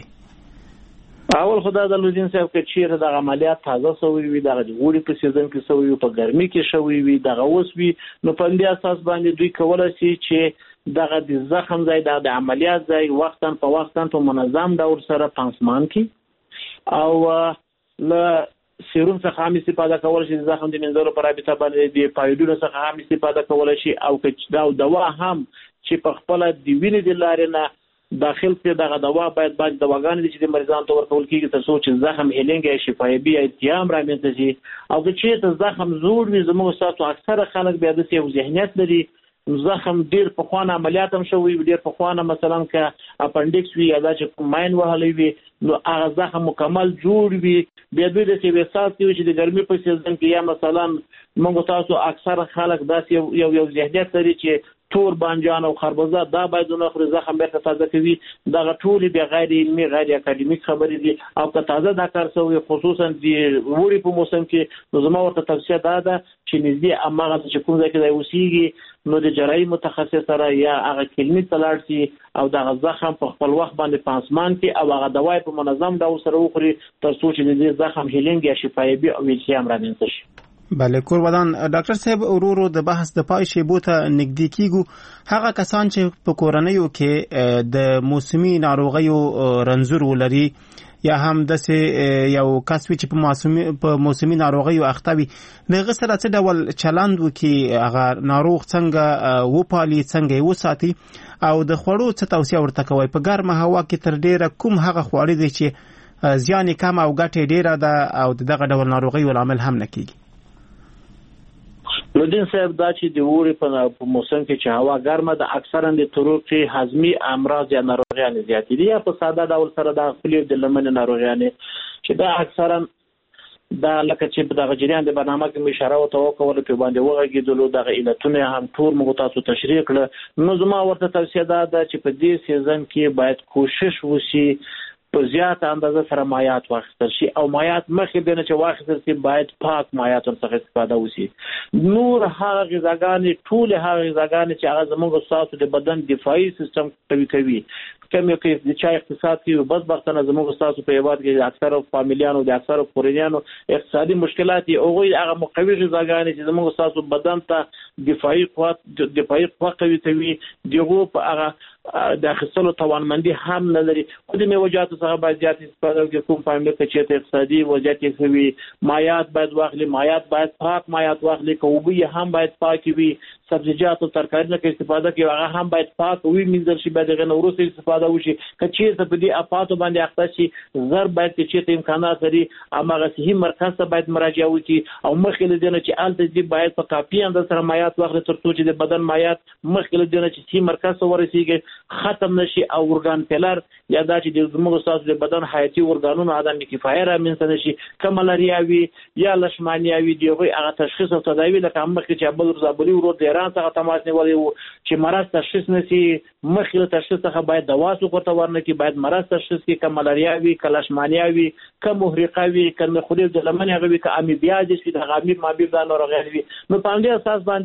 اول خدای د لوزین صاحب کې چیرې د عملیات تازه سوی وي د غوړي په سیزن کې سوی وي په ګرمي کې شوی وي د غوس وي نو په دې اساس باندې دوی کولای شي چې دغه د زخم ځای د عملیات ځای وختن په وختن په منظم ډول سره پانسمان کی او ل سیروم څخه هم استفاده کول شي زخم د منځلو پر رابطه باندې د پایډونو څخه هم استفاده کول شي او چې دا دوا هم چې په خپل د وینې د لارې نه داخل کې دغه دوا باید باید دواګانې چې د مریضانو ته ورکول کیږي تر څو چې زخم هیلینګ یا شفایي یا التیام رامنځته شي او چې ته زخم زوړ وي زموږ تاسو اکثره خلک بیا د یو ذهنیت لري زخم ډیر په خوانه عملیات هم شوی ډیر په خوانه مثلا ک اپنډکس وی یا چې ماین وهلی وي نو هغه زخم مکمل جوړ وي بیا دوی د سی وسات کې چې د ګرمي په سیزن کې یا مثلا موږ تاسو اکثر خلک داسې یو یو ذهنیت لري چې تور بانجان او خربوزه دا باید نو خو زخم بیرته تازه کوي دا ټول به غیر علمي غیر اکاډمیک خبرې دي او که تازه دا کار شوی خصوصا د وړي په موسم کې نو زما ورته توصیه دا ده چې نږدې اماغه چې کوم ځای کې دی اوسېږي نو د جراحي متخصص سره یا هغه کلینیک ته لاړ شي او دا زخم په خپل وخت باندې پانسمان کې او هغه دواي په منظم ډول سره وخوري تر څو چې د زخم هیلینګ یا شفایي او التیام رامنځته شي. بله کورودان ډاکټر صاحب ورورو د بحث د پای شیبو ته نږدې کیږو هغه کسان چې په کورنیو کې د موسمي ناروغیو رنځور ولري یا هم د یو کس چې په موسمي په موسمي ناروغیو اخته وي دغه سره څه ډول چلند وکي هغه ناروغ څنګه وپالي څنګه یې وساتي او د خوړو څه توصیه ورته کوي په ګرمه هوا کې تر ډیره کوم هغه خواړه دي چې زیان کم او ګټه ډیره ده او دغه ډول ناروغیو لامل هم نه کیږي. لودین صاحب دا چې د ووري په موسم کې چې هوا ګرمه ده اکثرا د طرق هضمي امراض یا ناروغیان زیاتې دي یا په ساده ډول سره د خپل د لمن ناروغیان چې دا اکثرا دا لکه چې د جریان د برنامه کې اشاره وته وکول په باندې وغږیدلو د علتونه هم ټول موږ تاسو تشریح کړ نو زما ورته توصیه ده چې په دې سیزن کې باید کوشش وشي په زیات اندازه سره مایعات واخیستل شي او مایعات مخکې دنه چې واخیستل شي باید پاک مایعات څخه استفاده وشي. نور هغه غذاګانې ټول هغه غذاګانې چې هغه زموږ تاسو د بدن دفاعي سیستم قوي کوي کوم یو کې د چا اقتصاد کې بدبختانه زموږ تاسو په یواد کې اکثره فامیلیانو د اکثره کورنیانو اقتصادي مشکلات او هغه مقوي غذاګانې چې زموږ تاسو بدن ته دفاعي قوت دفاعي قوت قوي کوي دغه په هغه د اخیستلو توانمندي هم نه لري خو د میوجاتو څخه باید زیات استفاده وکړي کوم فامیل کې چې اقتصادي وضعیت یې کوي مایعات باید واخلي مایعات باید پاک مایعات واخلي کوبي هم باید پاکي وي سبزیجات او ترکاریو کې استفاده کوي هغه هم باید پاک وي منځل شي باید غنورو سره استفاده وشي کچې ته په دې افاتو باندې اخته شي زر باید چې ته امکانات لري اماغه صحي مرکز ته باید مراجعه وکړي او مخکې له دې چې الته دې باید په کافي اندازه سره مایعات واخلي تر څو چې د بدن مایعات مخکې له دې چې صحي مرکز ته ورسیږي ختم نشي او ورګان فیلر یا دا چې د زموږ تاسو د بدن حیاتي ورګانونو عدم کفایه رامنځته نشي کمالریا وي یا لشمانیا وي دیغه هغه تشخیص او تداوی لکه مخکې چې ابل رزابلی ورو د ایران څخه تماس نیولې وو چې مرض تشخیص نشي مخکې تشخیص څخه باید دوا ورته ورنکي باید مرض تشخیص کې کمالریا وي کلشمانیا وي کم محرقه وي کله خلیل د لمن هغه وي ک امیبیا دي چې د غامی مابیر د ناروغي وي نو په دې اساس باندې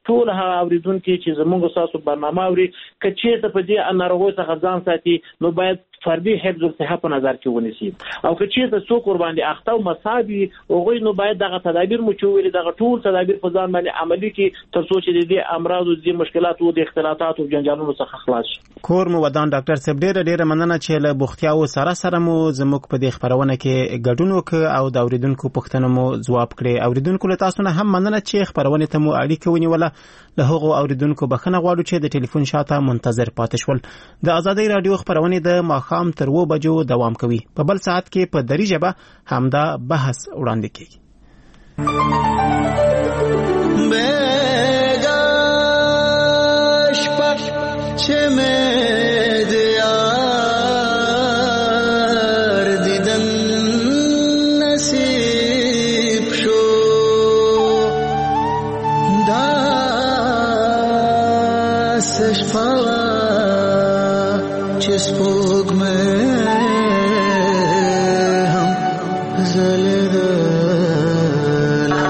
ټول هغه اوریدونکو چې زموږ تاسو برنامه اوري کچې ته په دې ناروغي څخه ځان ساتي نو باید فردي حفظ الصحه په نظر کې ونیسي او کچې ته څوک ور باندې اخته او مصابي هغه نو باید دغه تدابیر مو چوي دغه ټول تدابیر په ځان باندې عملي کې تر څو چې د امراض او د مشکلاتو د اختلاطات او جنجالونو څخه خلاص شي. کور مو ودان ډاکټر صاحب ډیره ډیره مننه چې له بوختیاو سره سره مو زموږ په دې خبرونه کې ګډون وکړ او د اوریدونکو پوښتنو مو ځواب کړی. اوریدونکو له تاسو نه هم مننه چې خبرونه ته مو اړیکه ونیوله. له هغو اوریدونکو بخښنه غواړو چې د ټلیفون شاته منتظر پاتې شول. د آزادۍ رادیو خبرونه د ماښام تر و بجو دوام کوي. په بل ساعت کې په دری ژبه همدا بحث وړاندې کیږي. بگاش پا چه میں دیار دیدن نصیب شو داستش پاوا چه سپوگ میں ہم زلدلا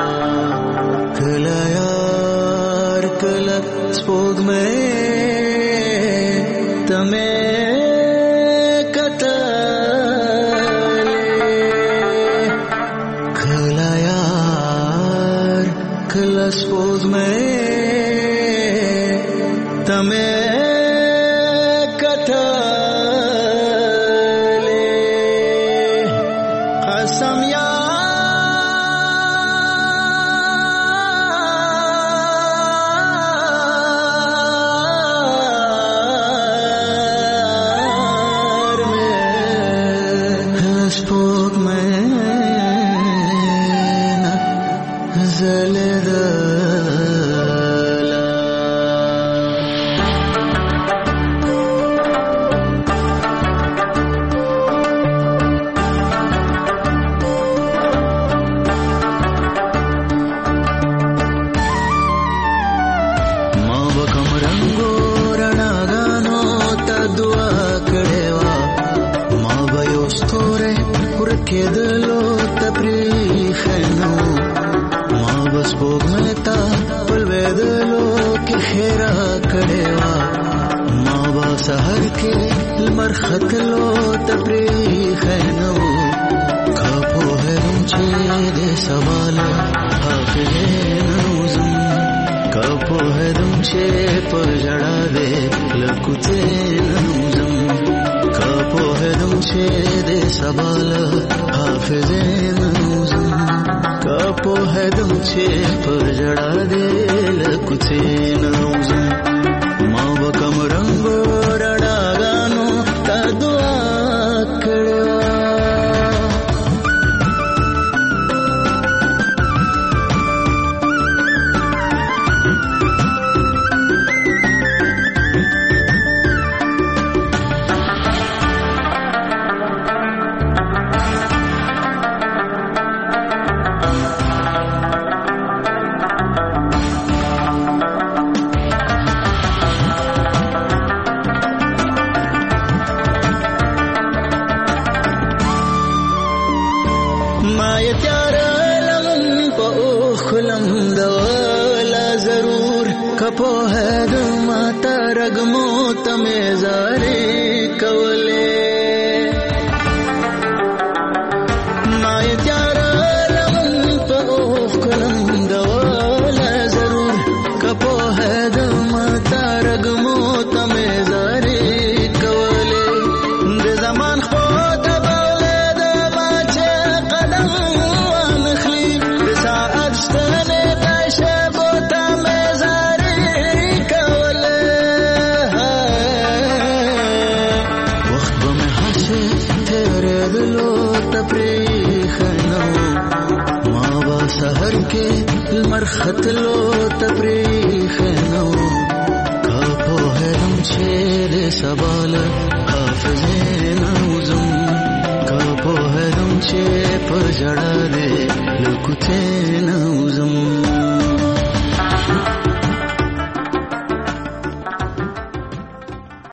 کلا یار کلا سپوگ میں تمہیں قتلے کلا یار کلا سپوگ میں تمہیں پجڑا دے لکتے نو